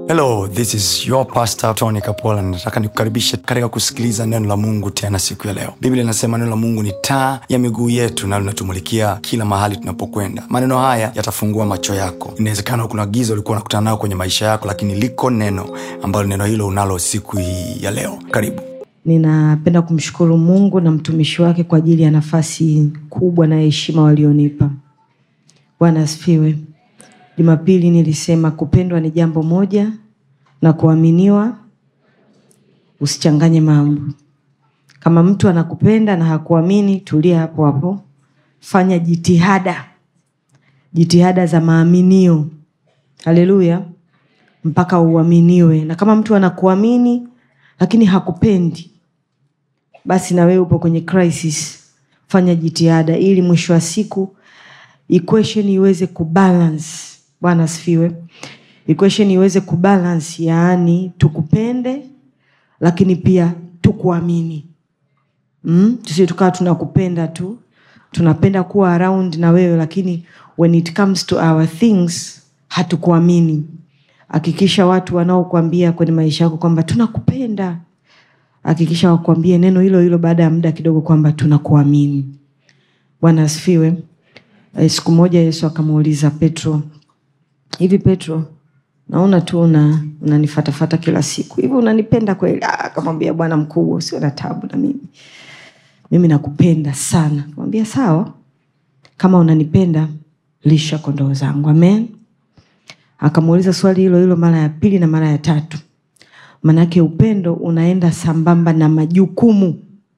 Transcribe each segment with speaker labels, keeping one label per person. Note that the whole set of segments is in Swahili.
Speaker 1: Hello, this is your pastor Tony Kapola. Nataka nikukaribishe katika kusikiliza neno la Mungu tena siku ya leo. Biblia inasema neno la Mungu ni taa ya miguu yetu na linatumulikia kila mahali tunapokwenda. Maneno haya yatafungua macho yako. Inawezekana kuna giza ulikuwa unakutana nalo kwenye maisha yako, lakini liko neno ambalo neno hilo unalo siku hii ya leo. Karibu.
Speaker 2: Ninapenda kumshukuru Mungu na mtumishi wake kwa ajili ya nafasi kubwa na heshima walionipa. Bwana asifiwe. Jumapili nilisema kupendwa ni jambo moja na kuaminiwa usichanganye mambo. Kama mtu anakupenda na hakuamini, tulia hapo hapo. Fanya jitihada za maaminio. Haleluya. Mpaka uaminiwe. Na kama mtu anakuamini lakini hakupendi, basi na wewe upo kwenye crisis. Fanya jitihada ili mwisho wa siku equation iweze kubalance. Bwana asifiwe. Equation iweze kubalance, yaani tukupende lakini pia tukuamini. Tusije tukawa tunakupenda tu, tunapenda kuwa around na wewe, lakini when it comes to our things hatukuamini. Hakikisha watu wanaokuambia kwenye maisha yako kwamba tunakupenda, hakikisha wakwambie neno hilo hilo baada ya muda kidogo kwamba tunakuamini. Bwana asifiwe. Siku moja Yesu akamuuliza Petro, hivi Petro, naona tu unanifuatafuata kila siku. Hivi unanipenda kweli? Akamwambia, Bwana mkuu, usiwe na taabu na mimi. Mimi nakupenda sana. Akamwambia, sawa. Kama unanipenda, lisha kondoo zangu. Amen. Akamuuliza swali hilo hilo mara ya pili na mara ya tatu. Manake upendo unaenda sambamba na majukumu.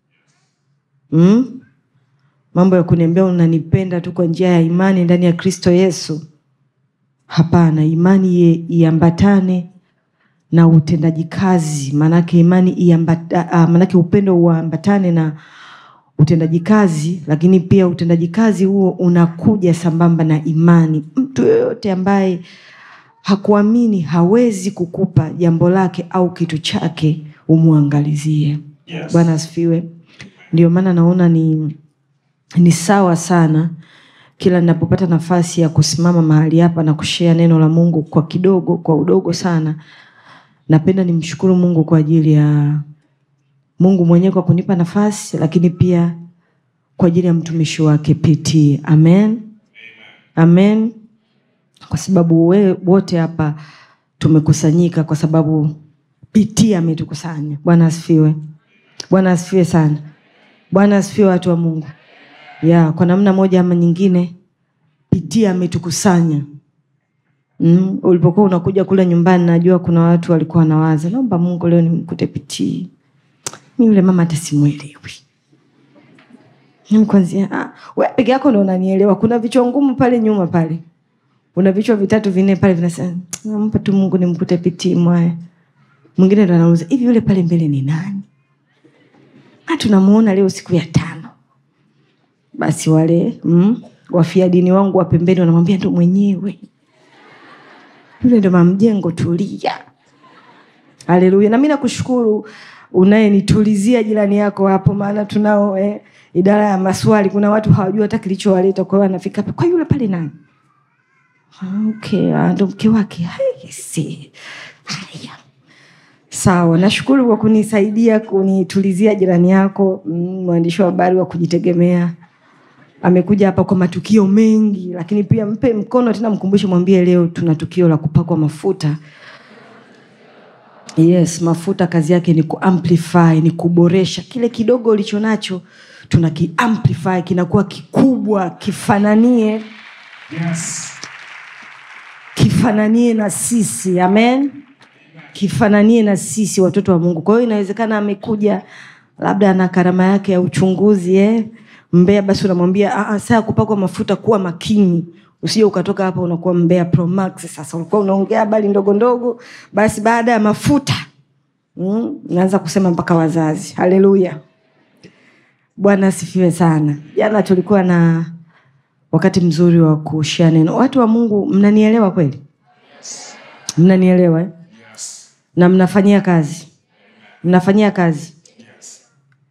Speaker 2: Mambo ya kuniambia unanipenda tu kwa njia ya imani ndani ya Kristo Yesu, hapana. Imani iambatane na utendaji kazi. Manake manake upendo uambatane na utendaji kazi, lakini pia utendaji kazi huo unakuja sambamba na imani. Mtu yoyote ambaye hakuamini hawezi kukupa jambo lake au kitu chake umuangalizie. Yes. Bwana asifiwe. Ndio maana naona ni sawa sana kila ninapopata nafasi ya kusimama mahali hapa na kushare neno la Mungu kwa udogo sana. Napenda nimshukuru Mungu kwa ajili ya Mungu mwenyewe kwa kunipa nafasi, lakini pia kwa ajili ya mtumishi wake PT. Amen. Amen. Kwa sababu wote hapa tumekusanyika kwa sababu PT ametukusanya. Bwana asifiwe. Bwana asifiwe sana. Bwana asifiwe watu wa Mungu. Kwa namna moja ama nyingine PT ametukusanya. Ulipokuwa unakuja kule nyumbani, najua kuna watu walikuwa wanawaza, naomba Mungu leo nimkute PT. Mimi yule mama hata simuelewi. Kwanza wewe peke yako ndio unanielewa. Kuna vichwa ngumu pale nyuma pale. Kuna vichwa vitatu vinne pale vinasema, naomba tu Mungu nimkute PT mwae. Mwingine ndo anauliza, hivi yule pale mbele ni nani? Tunamuona leo siku ya 5. Basi wale wafia dini wangu wa pembeni wanamwambia ndo mwenyewe. Yule ndo mamjengo, tulia. Haleluya. Na mimi nakushukuru unayenitulizia jirani yako hapo, maana tunao idara ya maswali. Kuna watu hawajua hata kilichowaleta, kwa hiyo anafika hapa, kwa yule pale nani? Okay, ndo mke wake. Haya. Sawa, nashukuru kwa kunisaidia kunitulizia jirani yako. Mwandishi wa habari wa kujitegemea amekuja hapa kwa matukio mengi, lakini pia mpe mkono tena, mkumbushe, mwambie leo tuna tukio la kupakwa mafuta. Yes, mafuta kazi yake ni kuamplify, ni kuboresha kile kidogo ulicho nacho, tunakiamplify kinakuwa kikubwa, kifananie. Yes. Kifananie na sisi. Amen. Kifananie na sisi watoto wa Mungu. Kwa hiyo inawezekana amekuja labda ana karama yake ya uchunguzi Mbeya, basi unamwambia sasa kupakwa mafuta, kuwa makini. Usije ukatoka hapa unakuwa Mbeya Pro Max. Sasa ulikuwa unaongea habari ndogo ndogo, basi baada ya mafuta naanza kusema mpaka wazazi. Haleluya. Bwana asifiwe sana. Jana tulikuwa na wakati mzuri wa kushare neno. Watu wa Mungu, mnanielewa kweli? Yes. Mnanielewa? Yes. Na mnafanyia kazi? Mnafanyia kazi? Yes.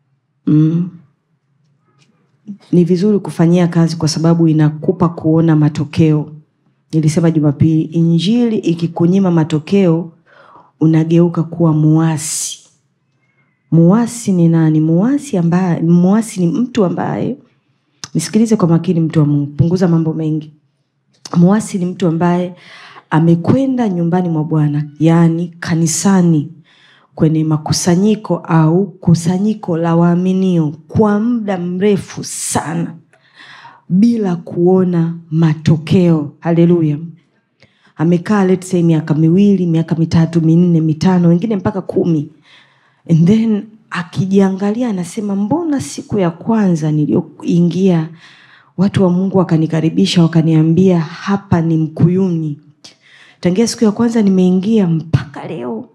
Speaker 2: Ni vizuri kufanyia kazi kwa sababu inakupa kuona matokeo. Nilisema Jumapili, injili ikikunyima matokeo unageuka kuwa muasi. Muasi ni nani? Muasi ni mtu ambaye, nisikilize kwa makini mtu wa Mungu, punguza mambo mengi. Muasi ni mtu ambaye amekwenda nyumbani mwa Bwana, yani kanisani, kwenye makusanyiko au kusanyiko la waaminio kwa muda mrefu sana bila kuona matokeo. Haleluya. Amekaa let's say miaka 2, miaka 3, 4, 5, wengine mpaka 10. And then akijiangalia anasema, mbona siku ya kwanza niliyoingia watu wa Mungu wakanikaribisha, wakaniambia hapa ni Mkuyuni. Tangia siku ya kwanza nimeingia mpaka leo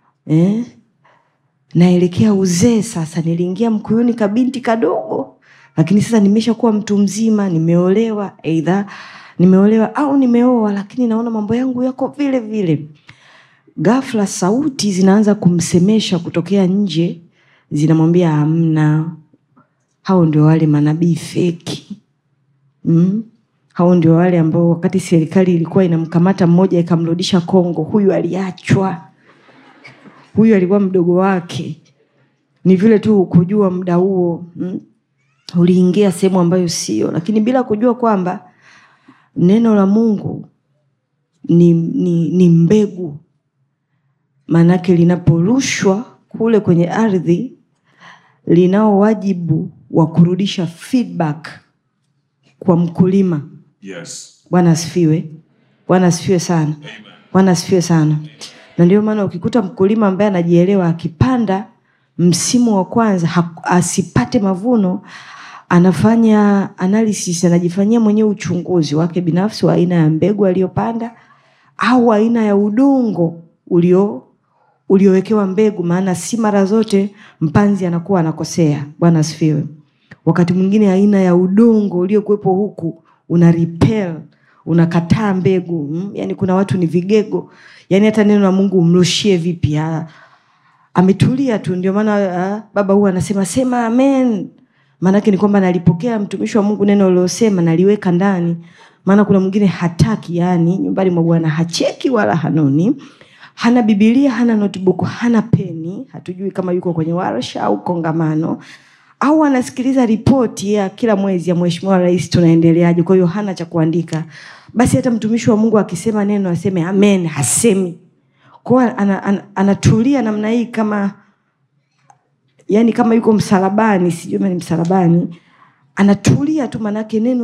Speaker 2: naelekea uzee sasa. Niliingia Mkuyuni kabinti kadogo, lakini sasa nimeshakuwa mtu mzima, nimeolewa, either nimeolewa au nimeoa, lakini naona mambo yangu yako vile vile. Ghafla sauti zinaanza kumsemesha kutokea nje, zinamwambia hamna. Hao ndio wale manabii feki. Hao ndio wale ambao wakati serikali ilikuwa inamkamata mmoja ikamrudisha Kongo, huyu aliachwa. Huyu alikuwa mdogo wake. Ni vile tu kujua muda huo uliingia sehemu ambayo sio, lakini bila kujua kwamba neno la Mungu ni mbegu. Manake linaporushwa kule kwenye ardhi, linao wajibu wa kurudisha feedback kwa mkulima.
Speaker 3: Yes.
Speaker 2: Bwana asifiwe. Bwana asifiwe sana.
Speaker 3: Amen.
Speaker 2: Bwana asifiwe sana. Na ndio maana ukikuta mkulima ambaye anajielewa, akipanda msimu wa kwanza asipate mavuno, anafanya analysis, anajifanyia mwenyewe uchunguzi wake binafsi wa aina ya mbegu aliyopanda au aina ya udongo uliowekewa mbegu. Maana si mara zote mpanzi anakuwa anakosea. Bwana asifiwe. Wakati mwingine aina ya udongo uliokuwepo huku una repel, unakataa mbegu. Yani kuna watu ni vigego. Yani hata neno la Mungu umrushie vipi, ametulia tu. Ndio maana baba huwa anasema sema amen. Maana ni kwamba nalipokea mtumishi wa Mungu neno lilosema naliweka ndani. Maana kuna mwingine hataki, yani nyumbani mwa Bwana hacheki wala hanoni. Hana Biblia, hana notebook, hana peni, hatujui kama yuko kwenye warsha au kongamano, au anasikiliza ripoti ya kila mwezi ya Mheshimiwa Rais tunaendeleaje. Kwa hiyo hana cha kuandika. Basi hata mtumishi wa Mungu akisema neno aseme amen, hasemi. Kwa anatulia namna hii kama, yani kama yuko msalabani, sijui ni msalabani. Anatulia tu, manake neno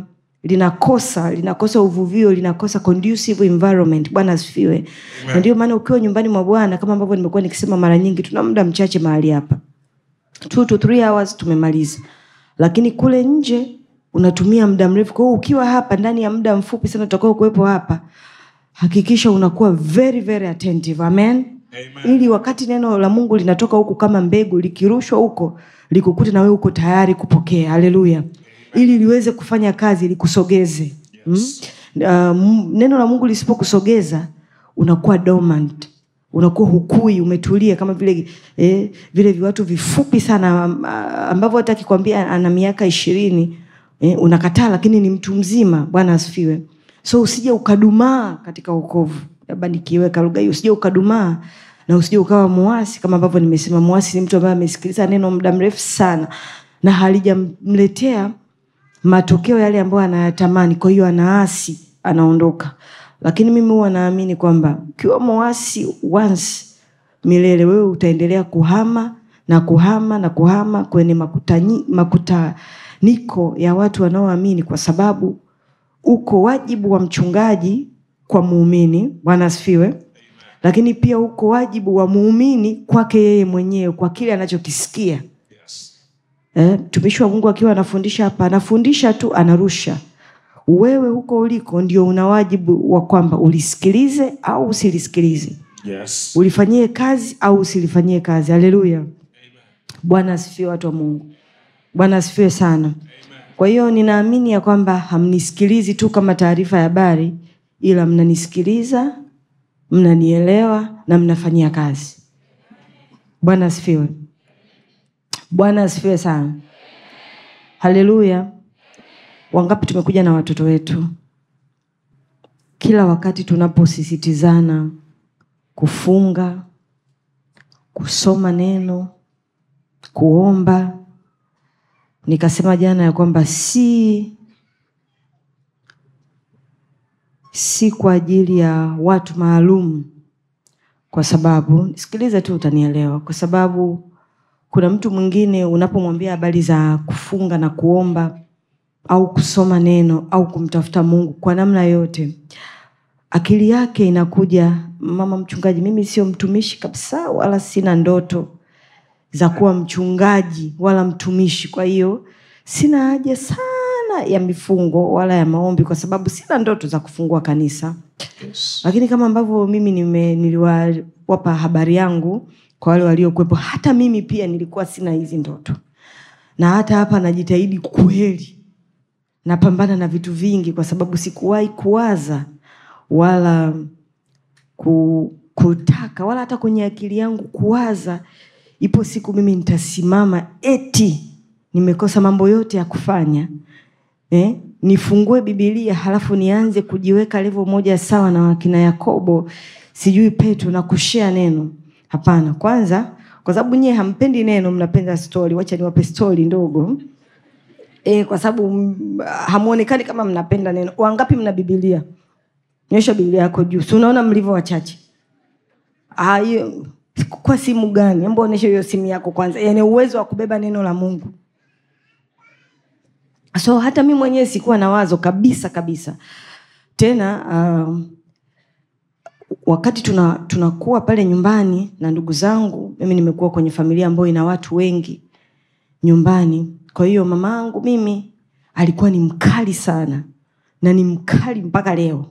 Speaker 2: linakosa uvuvio, linakosa conducive environment. Bwana asifiwe. Na ndio maana ukiwa nyumbani mwa Bwana, kama ambavyo nimekuwa nikisema mara nyingi, tuna muda mchache mahali hapa, 2 to 3 hours tumemaliza. Lakini kule nje unatumia muda mrefu. Kwa hiyo ukiwa hapa ndani ya muda mfupi sana utakao kuwepo hapa, hakikisha unakuwa very very attentive. Amen. Amen. Ili wakati neno la Mungu linatoka huku kama mbegu, likirushwa huko, likukute na wewe uko tayari kupokea. Haleluya. Ili liweze kufanya kazi, likusogeze. Yes. Neno la Mungu lisipokusogeza, unakuwa dormant. Unakuwa hukui, umetulia kama vile watu vifupi sana ambavyo hata akikwambia ana miaka 20 unakataa, lakini ni mtu mzima. Bwana asifiwe. So usije ukadumaa katika wokovu. Labda nikiweka lugha hiyo, usije ukadumaa na usije ukawa muasi. Kama ambavyo nimesema, muasi ni mtu ambaye amesikiliza neno muda mrefu sana na halijamletea matokeo yale ambayo anayatamani, kwa hiyo anaasi, anaondoka. Lakini mimi huwa naamini kwamba ukiwa muasi once, milele wewe utaendelea kuhama na kuhama na kuhama kwenye makutaniko ya watu wanaoamini, kwa sababu uko wajibu wa mchungaji kwa muumini. Bwana asifiwe. Lakini pia uko wajibu wa muumini kwake yeye mwenyewe, kwa kile anachokisikia. Mtumishi wa Mungu akiwa anafundisha hapa, anafundisha tu, anarusha. Wewe huko uliko ndio una wajibu wa kwamba ulisikilize au usilisikilize.
Speaker 3: Yes.
Speaker 2: Ulifanyie kazi au usilifanyie kazi. Haleluya. Bwana asifiwe watu wa Mungu. Bwana asifiwe sana. Amen. Kwa hiyo ninaamini ya kwamba hamnisikilizi tu kama taarifa ya habari, ila mnanisikiliza, mnanielewa na mnafanyia kazi. Bwana asifiwe. Bwana asifiwe sana. Haleluya. Wangapi tumekuja na watoto wetu? Kila wakati tunaposisitizana kufunga, kusoma neno, kuomba. Nikasema jana ya kwamba si kwa ajili ya watu maalum, kwa sababu sikiliza tu utanielewa, kwa sababu kuna mtu mwingine unapomwambia habari za kufunga na kuomba au kusoma neno au kumtafuta Mungu kwa namna yote, akili yake inakuja, mama mchungaji, mimi sio mtumishi kabisa, wala sina ndoto za kuwa mchungaji wala mtumishi, kwa hiyo sina haja sana ya mifungo wala ya maombi, kwa sababu sina ndoto za kufungua kanisa. Yes. Lakini kama ambavyo mimi niliwapa habari yangu kwa wale waliokuwepo, hata mimi pia nilikuwa sina hizi ndoto. Na hata hapa najitahidi kweli, napambana na vitu vingi, kwa sababu sikuwahi kuwaza wala kutaka wala hata kwenye akili yangu kuwaza ipo siku mimi nitasimama eti nimekosa mambo yote ya kufanya, nifungue Biblia halafu nianze kujiweka level moja sawa na wakina Yakobo, sijui Petro, na kushare neno. Hapana. Kwanza kwa sababu nyie hampendi neno, mnapenda story, wacha niwape story ndogo. Kwa sababu hamuonekani kama mnapenda neno. Wangapi mna Biblia? Nyosha Biblia yako juu. Si unaona mlivyo wachache? Hiyo kwa simu gani? Hebu onyesha hiyo simu yako kwanza. Yaani uwezo wa kubeba neno la Mungu. So hata mimi mwenyewe sikuwa na wazo kabisa. Tena wakati tunakuwa pale nyumbani na ndugu zangu, mimi nimekuwa kwenye familia ambayo ina watu wengi nyumbani. Kwa hiyo mamangu mimi alikuwa ni mkali sana, na ni mkali mpaka leo.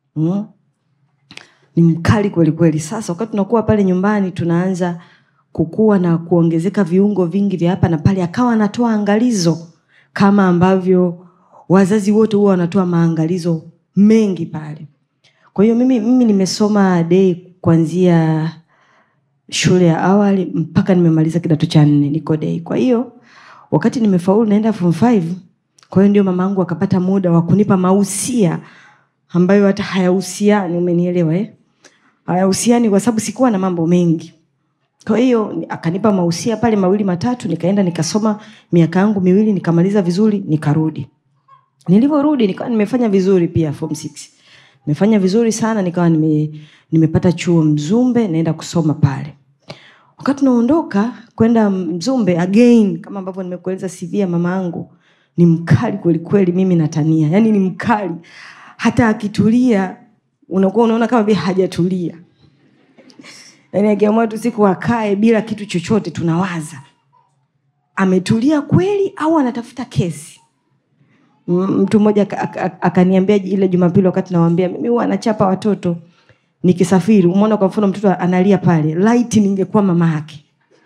Speaker 2: Ni mkali kweli kweli. Sasa wakati tunakuwa pale nyumbani, tunaanza kukua na kuongezeka viungo vingi vya hapa na pale, akawa anatoa angalizo kama ambavyo wazazi wote huwa wanatoa maangalizo mengi pale. Kwa hiyo mimi nimesoma day kuanzia shule ya awali mpaka nimemaliza kidato cha 4 niko day. Kwa hiyo wakati nimefaulu naenda form 5, kwa hiyo ndio mamangu akapata muda wa kunipa mahusia ambayo hata hayahusiani, umenielewa hayahusiani, kwa sababu sikuwa na mambo mengi. Kwa hiyo akanipa mahusia pale 2 matatu, nikaenda nikasoma miaka yangu 2, nikamaliza vizuri, nikarudi. Niliporudi nikawa nimefanya vizuri pia form 6. Nimefanya vizuri sana, nikawa nimepata chuo Mzumbe, naenda kusoma pale. Wakati naondoka kwenda Mzumbe again, kama ambavyo nimekueleza CV ya mamangu, ni mkali kweli kweli, mimi natania. Yaani ni mkali. Hata akitulia unakuwa unaona kama vile hajatulia. Yaani akiamua tu siku akae bila kitu chochote, tunawaza ametulia kweli au anatafuta kesi. Mtu mmoja akaniambia ile Jumapili wakati nawaambia mimi huwa nachapa watoto nikisafiri. Umeona kwa mfano mtoto analia pale, light ningekuwa mama yake.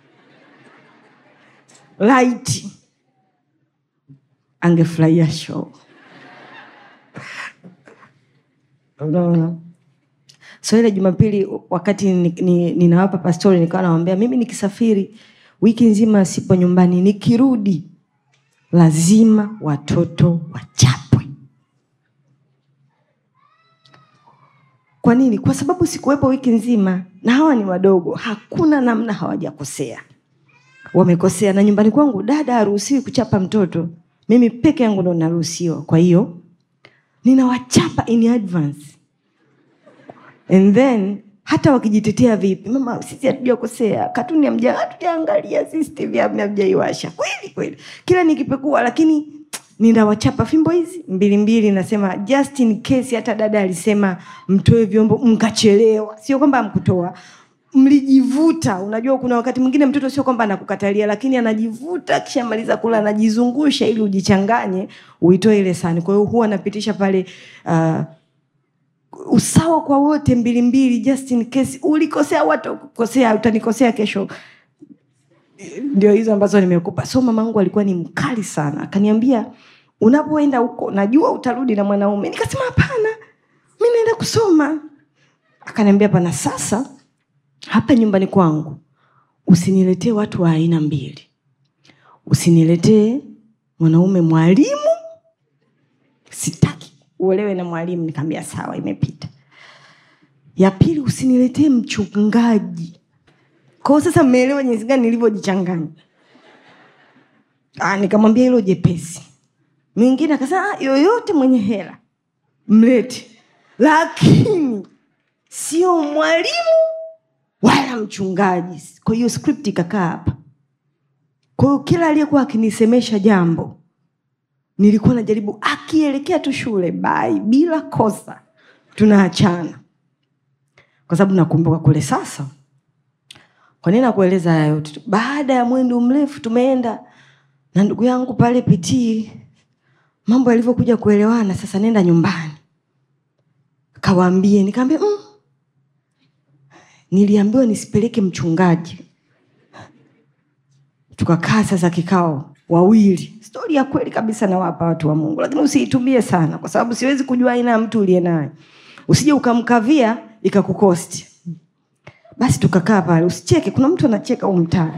Speaker 2: Light angefurahia show. Unaona? So ile Jumapili wakati ninawapa pastori, nikawa nawaambia mimi nikisafiri wiki nzima sipo nyumbani, nikirudi lazima watoto wachapwe. Kwa nini? Kwa sababu sikuwepo wiki nzima na hawa ni wadogo, hakuna namna hawajakosea. Wamekosea, na nyumbani kwangu dada haruhusiwi kuchapa mtoto. Mimi peke yangu ndo naruhusiwa. Kwa hiyo ninawachapa in advance. And then hata wakijitetea vipi, mama sisi hatujakosea, katuni hatujaangalia, system hamjaiwasha. Kweli kila nikipekua, lakini ninawachapa fimbo hizi 2 nasema just in case. Hata dada alisema mtoe vyombo mkachelewa, sio kwamba amkutoa, mlijivuta. Unajua kuna wakati mwingine mtoto sio kwamba anakukatalia, lakini anajivuta, kisha maliza kula anajizungusha ili ujichanganye uitoe ile sahani. Kwa hiyo huwa napitisha pale usawa kwa wote 2 just in case ulikosea, watu kukosea, utanikosea kesho. Ndio hizo ambazo nimekupa. So mamangu alikuwa ni mkali sana. Akaniambia unapoenda huko najua utarudi na mwanaume. Nikasema hapana, mimi naenda kusoma. Akaniambia hapana, sasa hapa nyumbani kwangu usiniletee watu wa aina 2. Usiniletee mwanaume mwalimu. Sitaki uolewe na mwalimu. Nikamwambia sawa, imepita. Ya pili, usiniletee mchungaji. Kwa sasa mmeelewa jinsi gani nilivyojichanganya. Nikamwambia hilo jepesi. Mwingine akasema yoyote mwenye hela mlete, lakini sio mwalimu wala mchungaji. Kwa hiyo script ikakaa hapa. Kwa hiyo kila aliyekuwa akinisemesha jambo nilikuwa najaribu, akielekea tu shule bye, bila kosa tunaachana. Kwa sababu nakumbuka kule sasa. Kwa nini nakueleza haya yote? Baada ya mwendo mrefu tumeenda na ndugu yangu pale Pitii, mambo yalivyokuja kuelewana, sasa nenda nyumbani kawaambie. Nikamwambia niliambiwa nisipeleke mchungaji. Tukakaa sasa kikao wawili. Story ya kweli kabisa na wapa watu wa Mungu, lakini usiitumie sana kwa sababu siwezi kujua aina ya mtu uliye naye. Usije ukamkavia ikakukosti. Basi tukakaa pale, usicheke, kuna mtu anacheka huko mtaani.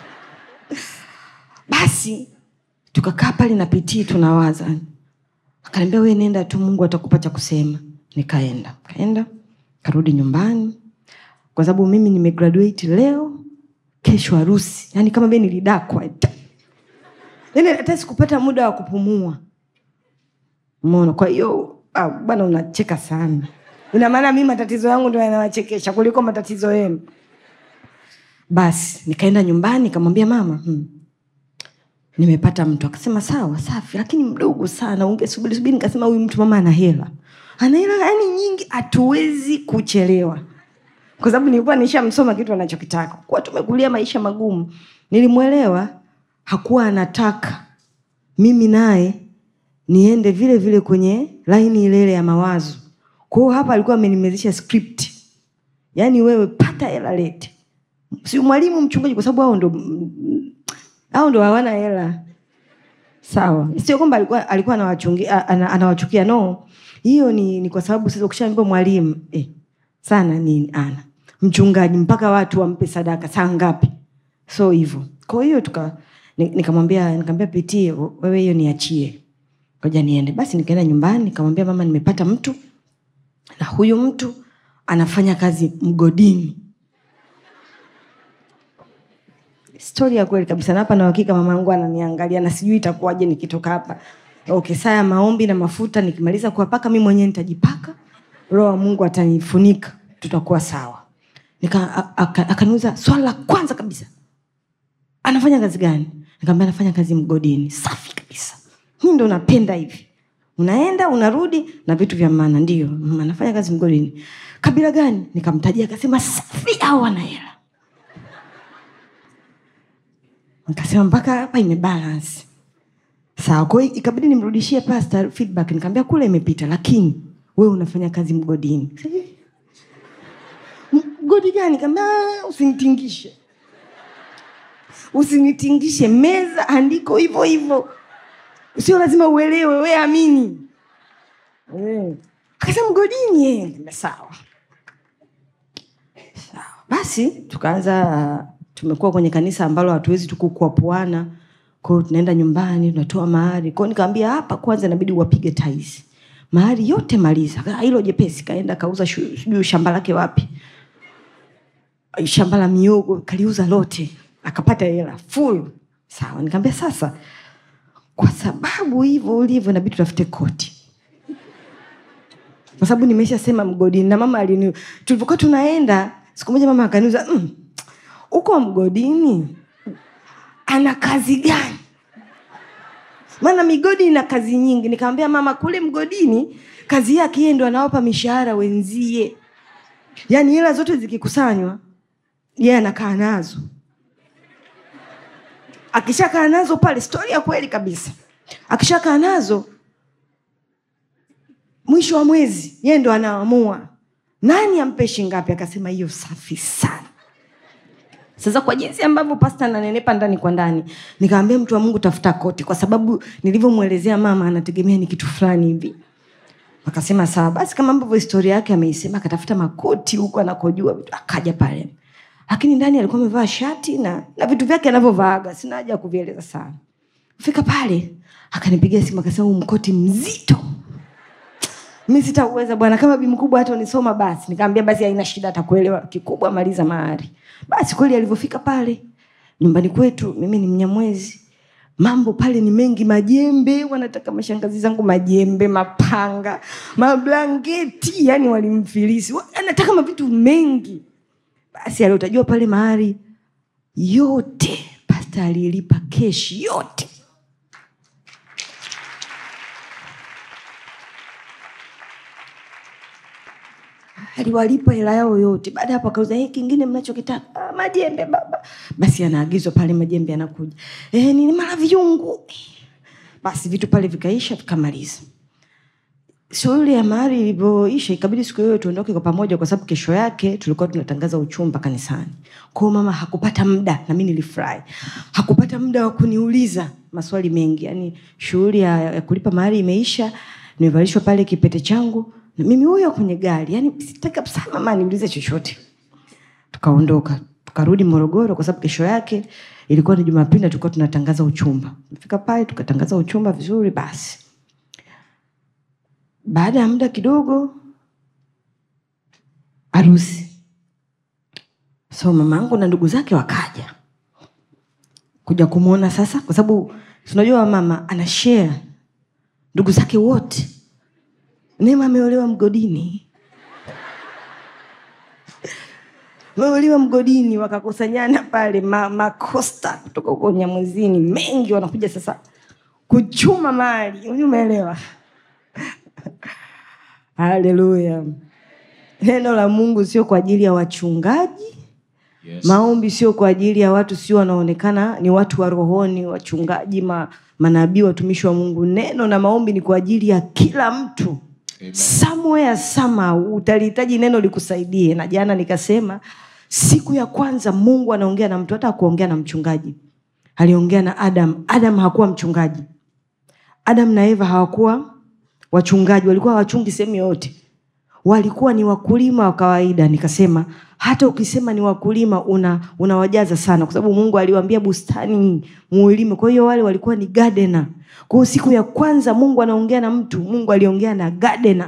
Speaker 2: Basi tukakaa pale na Pitii tunawaza. Akaniambia wewe nenda tu, Mungu atakupa cha kusema. Nikaenda. Karudi nyumbani. Kwa sababu mimi nimegraduate leo, kesho harusi. Yaani kama mimi nilidakwa. Yaani hata sikupata muda wa kupumua. Umeona? Kwa hiyo bwana unacheka sana. Ina maana mimi matatizo yangu ndio yanawachekesha kuliko matatizo yenu. Basi nikaenda nyumbani nikamwambia mama, nimepata mtu. Akasema sawa, safi, lakini mdogo sana, ungesubiri. Nikasema huyu mtu mama ana hela. Ana hela yani nyingi, hatuwezi kuchelewa. Kwa sababu nilikuwa nishamsoma kitu anachokitaka. Kwa tumekulia maisha magumu. Nilimuelewa, hakuwa anataka mimi naye niende vile vile kwenye line ile ya mawazo. Kwa hiyo hapa alikuwa amenimezesha script. Yaani wewe pata hela lete. Si mwalimu mchungaji, kwa sababu hao ndo hawana hela. Sawa. Sio kwamba alikuwa anawachukia, no. Hiyo ni kwa sababu sasa ukishaambiwa mwalimu sana nini ana mchungaji mpaka watu wampe sadaka saa ngapi. So hivyo. Kwa hiyo nikamwambia Pitii, wewe hiyo niachie. Ngoja niende. Basi nikaenda nyumbani nikamwambia mama nimepata mtu. Na huyu mtu anafanya kazi mgodini. Story ya kweli kabisa. Na hapa na hakika mama yangu ananiangalia na sijui itakuwaje nikitoka hapa. Okay, saa ya maombi na mafuta nikimaliza kuwapaka mimi mwenyewe nitajipaka. Roho wa Mungu atanifunika, tutakuwa sawa. Akaniuliza swali la kwanza kabisa. Anafanya kazi gani? Nikamwambia anafanya kazi mgodini. Safi kabisa. Mimi ndo napenda hivi. Unaenda, unarudi na vitu vya maana. Ndio, anafanya kazi mgodini. Kabila gani? Nikamtajia, akasema safi au ana hela. Nikasema mpaka hapa imebalance. Sawa, kwa hiyo ikabidi nimrudishie pastor feedback. Nikamwambia kule imepita, lakini wewe unafanya kazi mgodini. Mgodi gani? Nikamwambia usinitingishe. Usinitingishe, meza andiko hivyo hivyo. Sio lazima uelewe, wewe amini. Akasema mgodini. Sawa. Sawa. Basi tukaanza, tumekuwa kwenye kanisa ambalo hatuwezi tukukuapuana. Kwa hiyo tunaenda nyumbani, tunatoa mahari. Kwa hiyo nikamwambia hapa kwanza inabidi wapige tiles. Mahari yote maliza. Hilo jepesi. Kaenda kauza shamba lake wapi? Shamba la miogo kaliuza lote. Akapata hela full. Sawa, nikamwambia sasa kwa sababu hivyo ulivyo inabidi tutafute koti. Kwa sababu nimeshasema mgodini na mama tulipokuwa tunaenda siku moja mama akaniuliza, uko mgodini ana kazi gani? Maana migodi ina kazi nyingi. Nikamwambia mama kule mgodini kazi yake yeye ndo anawapa mishahara wenzie. Yaani hela zote zikikusanywa yeye anakaa nazo. Akishakaa nazo pale, story ya kweli kabisa. Akishakaa nazo mwisho wa mwezi yeye ndo anaamua nani ampe shilingi ngapi. Akasema hiyo safi sana. Sasa kwa jinsi ambavyo pastor ananenepa ndani kwa ndani, nikamwambia mtu wa Mungu tafuta koti, kwa sababu nilivyomuelezea mama anategemea ni kitu fulani hivi. Akasema sawa. Basi kama ambavyo historia yake ameisema, akatafuta makoti huko anakojua vitu, akaja pale. Lakini ndani alikuwa amevaa shati na vitu vyake anavyovaaga, sina haja kuvieleza sana. Fika pale, akanipigia simu akasema huu mkoti mzito. Mimi sitaweza bwana, kama bibi mkubwa hata unisoma basi. Nikamwambia basi haina shida, atakuelewa, kikubwa maliza mahari. Basi kweli alivyofika pale nyumbani kwetu, mimi ni Mnyamwezi, mambo pale ni mengi, majembe wanataka mashangazi zangu, majembe, mapanga, mablanketi, yani walimfilisi, anataka mavitu mengi. Basi aliotajua pale mahari yote pastor alilipa keshi yote. Aliwalipa hela yao yote. Baada hapo akauza, kingine mnachokitaka? Majembe baba. Basi anaagizwa pale, majembe yanakuja. Ni mara viungu. Basi vitu pale vikaisha, tukamaliza. Shughuli ya mahari ilivyoisha, ikabidi siku hiyo tuondoke kwa pamoja, kwa sababu kesho yake tulikuwa tunatangaza uchumba kanisani. Kwa mama hakupata muda, na mimi nilifurahi. Hakupata muda wa kuniuliza maswali mengi. Yaani shughuli ya kulipa mahari imeisha, nimevalishwa pale kipete changu, na mimi huyo kwenye gari. Yaani sitaki sana mama niulize chochote. Tukaondoka, tukarudi Morogoro, kwa sababu kesho yake ilikuwa ni Jumapili, tulikuwa tunatangaza uchumba. Tumefika pale tukatangaza uchumba vizuri. Basi baada ya muda kidogo harusi. So mamangu na ndugu zake wakaja kuja kumuona sasa, kwa sababu tunajua mama ana share ndugu zake wote. Neema ameolewa mgodini. Ameolewa mgodini, wakakusanyana pale makosta kutoka huko Nyamwezini mengi, wanakuja sasa kuchuma mali. Umeelewa? Haleluya. Neno la Mungu sio kwa ajili ya wachungaji. Yes. Maombi sio kwa ajili ya watu sio wanaonekana ni watu wa rohoni, wachungaji, manabii, watumishi wa Mungu. Neno na maombi ni kwa ajili ya kila mtu. Amen. Somewhere somehow utalihitaji neno likusaidie. Na jana nikasema siku ya kwanza Mungu anaongea na mtu, hata kuongea na mchungaji. Aliongea na Adam. Adam hakuwa mchungaji. Adam na Eva hawakuwa wachungaji, walikuwa wachungi sehemu yote. Walikuwa ni wakulima wa kawaida. Nikasema hata ukisema ni wakulima unawajaza sana, kwa sababu Mungu aliwaambia bustani muulime. Kwa hiyo wale walikuwa ni gardener. Kwa hiyo siku ya kwanza Mungu anaongea na mtu, Mungu aliongea na gardener.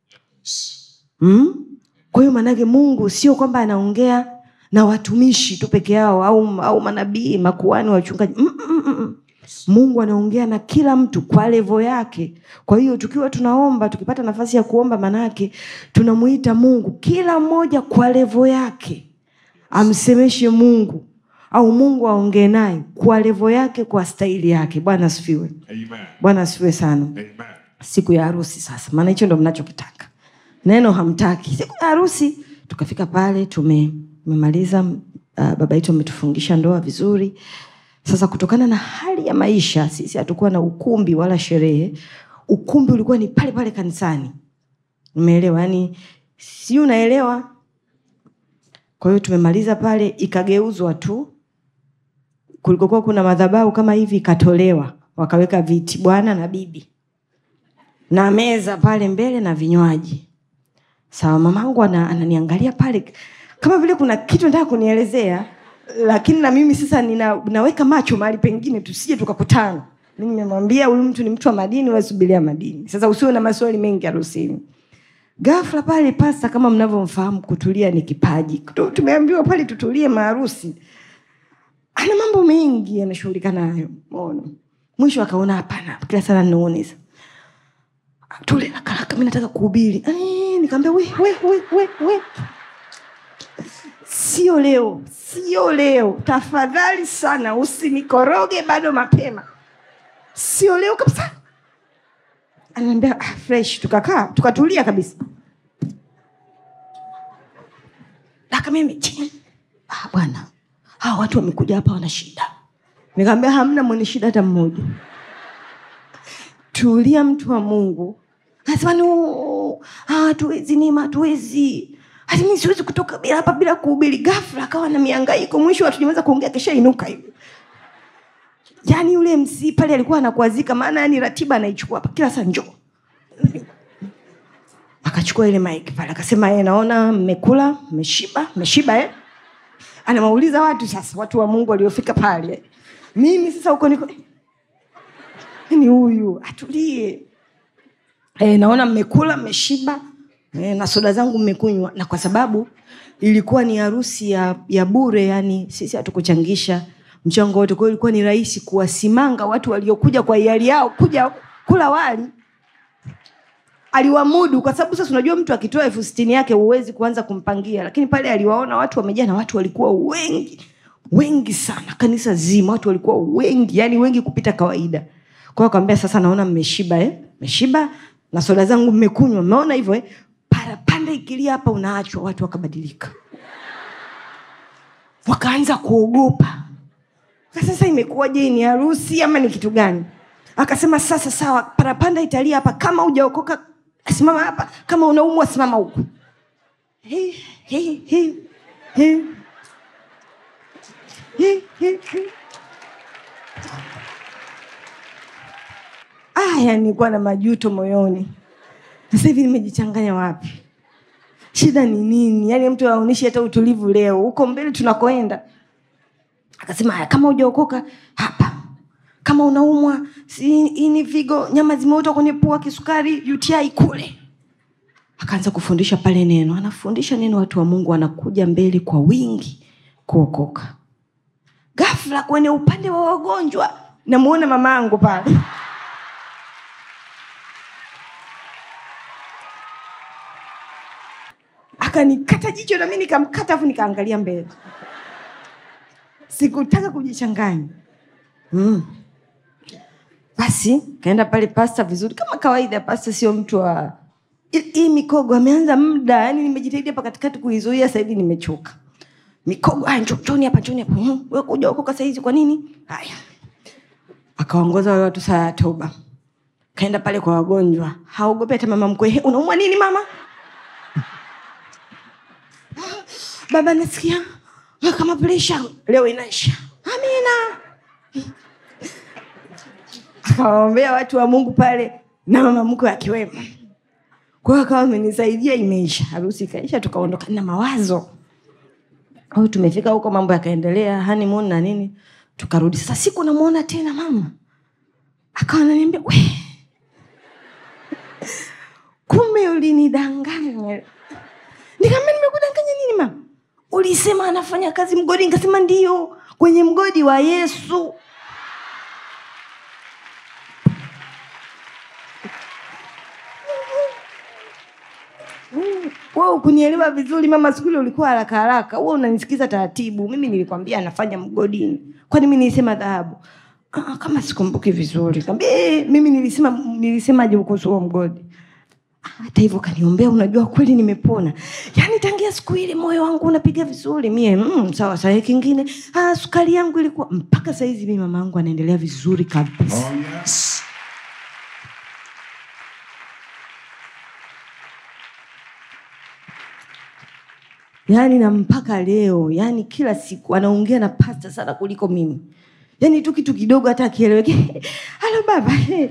Speaker 2: Kwa hiyo manake Mungu sio kwamba anaongea na watumishi tu peke yao au manabii, makuhani, wachungaji. Mungu anaongea na kila mtu kwa level yake. Kwa hiyo tukiwa tunaomba, tukipata nafasi ya kuomba, manake tunamuita Mungu kila mmoja kwa level yake. Amsemeshe Mungu au Mungu aongee naye kwa level yake, kwa staili yake. Bwana asifiwe. Amen. Bwana asifiwe sana. Amen. Siku ya harusi sasa, maana hicho ndio mnachokitaka. Neno hamtaki. Siku ya harusi tukafika pale, tumemaliza, baba yetu ametufungisha ndoa vizuri. Sasa kutokana na hali ya maisha, sisi hatukuwa na ukumbi wala sherehe. Ukumbi ulikuwa ni pale pale kanisani. Umeelewa? Yaani si unaelewa? Kwa hiyo tumemaliza pale, ikageuzwa tu. Kulikokuwa kuna madhabahu kama hivi, ikatolewa, wakaweka viti bwana na bibi na meza pale mbele na vinywaji. Sawa, mamangu ananiangalia pale kama vile kuna kitu nataka kunielezea, lakini na mimi sasa naweka macho mahali pengine tusije tukakutana. Mimi nimemwambia huyu mtu ni mtu wa madini, wewe subiria madini. Sasa usiwe na maswali mengi harusini. Ghafla pale pasta, kama mnavyomfahamu, kutulia ni kipaji. Tumeambiwa pale tutulie maharusi. Ana mambo mengi anashughulika nayo. Umeona? Mwisho akaona hapana, kila sana ninaoneza. Tule haraka, mimi nataka kuhubiri. Nikamwambia we. Sio leo. Tafadhali sana usinikoroge bado mapema. Sio leo kabisa. Ananiambia fresh, tukakaa, tukatulia kabisa. Laka mimi, bwana, hao watu wamekuja hapa wana shida. Nikamwambia hamna mwenye shida hata mmoja. Tulia mtu wa Mungu. Nasema hatuwezi. Hata mimi siwezi kutoka bila hapa bila kuhubiri. Ghafla akawa na mihangaiko, mwisho hatujaweza kuongea, kesha inuka hivi. Yaani yule MC pale alikuwa anakuazika, maana yani ratiba anaichukua hapa kila saa, njoo. Akachukua ile mic pale akasema naona mmekula, mmeshiba. Anawauliza watu sasa, watu wa Mungu waliofika pale. Mimi sasa huko niko ni huyu atulie. naona mmekula mmeshiba, na soda zangu mmekunywa. Na kwa sababu ilikuwa ni harusi ya bure, yani sisi hatukuchangisha mchango wote, kwa hiyo ilikuwa ni rahisi kuwasimanga watu waliokuja kwa hiari yao kuja kula wali. Aliwamudu kwa sababu sasa unajua mtu akitoa 60,000 yake huwezi kuanza kumpangia, lakini pale aliwaona watu wamejaa, na watu walikuwa wengi sana, kanisa zima watu walikuwa wengi, yani wengi kupita kawaida. Kwa hiyo akamwambia sasa naona mmeshiba, mmeshiba na soda zangu mmekunywa, umeona hivyo parapanda ikilia hapa unaachwa. Watu wakabadilika, wakaanza kuogopa. Sasa imekuwaje, ni harusi ama ni kitu gani? Akasema sasa sawa, parapanda italia hapa, kama hujaokoka simama hapa, kama unaumwa simama huko. Nilikuwa na majuto moyoni. Sasa hivi nimejichanganya wapi? Shida ni nini? Yani mtu aonishi hata utulivu leo. Huko mbele tunakoenda. Akasema kama hujaokoka hapa, kama unaumwa ini vigo, nyama zimeota kwenye pua, kisukari, UTI kule. Akaanza kufundisha pale neno. Anafundisha neno, watu wa Mungu wanakuja mbele kwa wingi kuokoka. Ghafla kwenye upande wa wagonjwa namuona mamangu pale. Akanikata jicho na mimi nikamkata, afu nikaangalia mbele. Sikutaka kujichanganya. Basi kaenda pale pasta vizuri kama kawaida. Pasta sio mtu wa hii mikogo, ameanza muda, yani nimejitahidi hapa katikati kuizuia, sasa hivi nimechoka. Mikogo, njoni hapa. Wewe kuja huko sasa hizi kwa nini? Haya. Akaongoza wale watu saa toba. Kaenda pale kwa wagonjwa. Haogopi hata mama mkwe. Unaumwa nini mama? Baba nasikia kama pressure leo inaisha. Amina. Akaombea watu wa Mungu pale na mama mkwe akiwemo. Kwa hiyo akawa amenisaidia, imeisha. Harusi ikaisha, tukaondoka na mawazo. Au tumefika huko, mambo yakaendelea, honeymoon na nini, tukarudi. Sasa siku namuona tena mama. Akawa ananiambia, kumbe ulinidanganya. Nikamwambia, nimekudanganya nini mama? Ulisema anafanya kazi mgodi. Nikasema ndio, kwenye mgodi wa Yesu. Wewe kunielewa vizuri mama, siku ile ulikuwa haraka. Wewe unanisikiza taratibu. Mimi nilikwambia anafanya mgodini. Kwani mimi nilisema dhahabu? Kama sikumbuki vizuri. Nikamwambia mimi nilisemaje kuhusu mgodi? Hata hivyo kaniombea, unajua kweli nimepona. Yaani tangia siku ile moyo wangu unapiga vizuri. Mie sawa sawa. Kingine sukari yangu ilikuwa mpaka saa hizi mimi mama yangu anaendelea vizuri kabisa.
Speaker 3: Oh yes.
Speaker 2: Yaani na mpaka leo, yaani kila siku anaongea na pasta sana kuliko mimi. Yaani tu kitu kidogo hata akieleweke. Halo baba.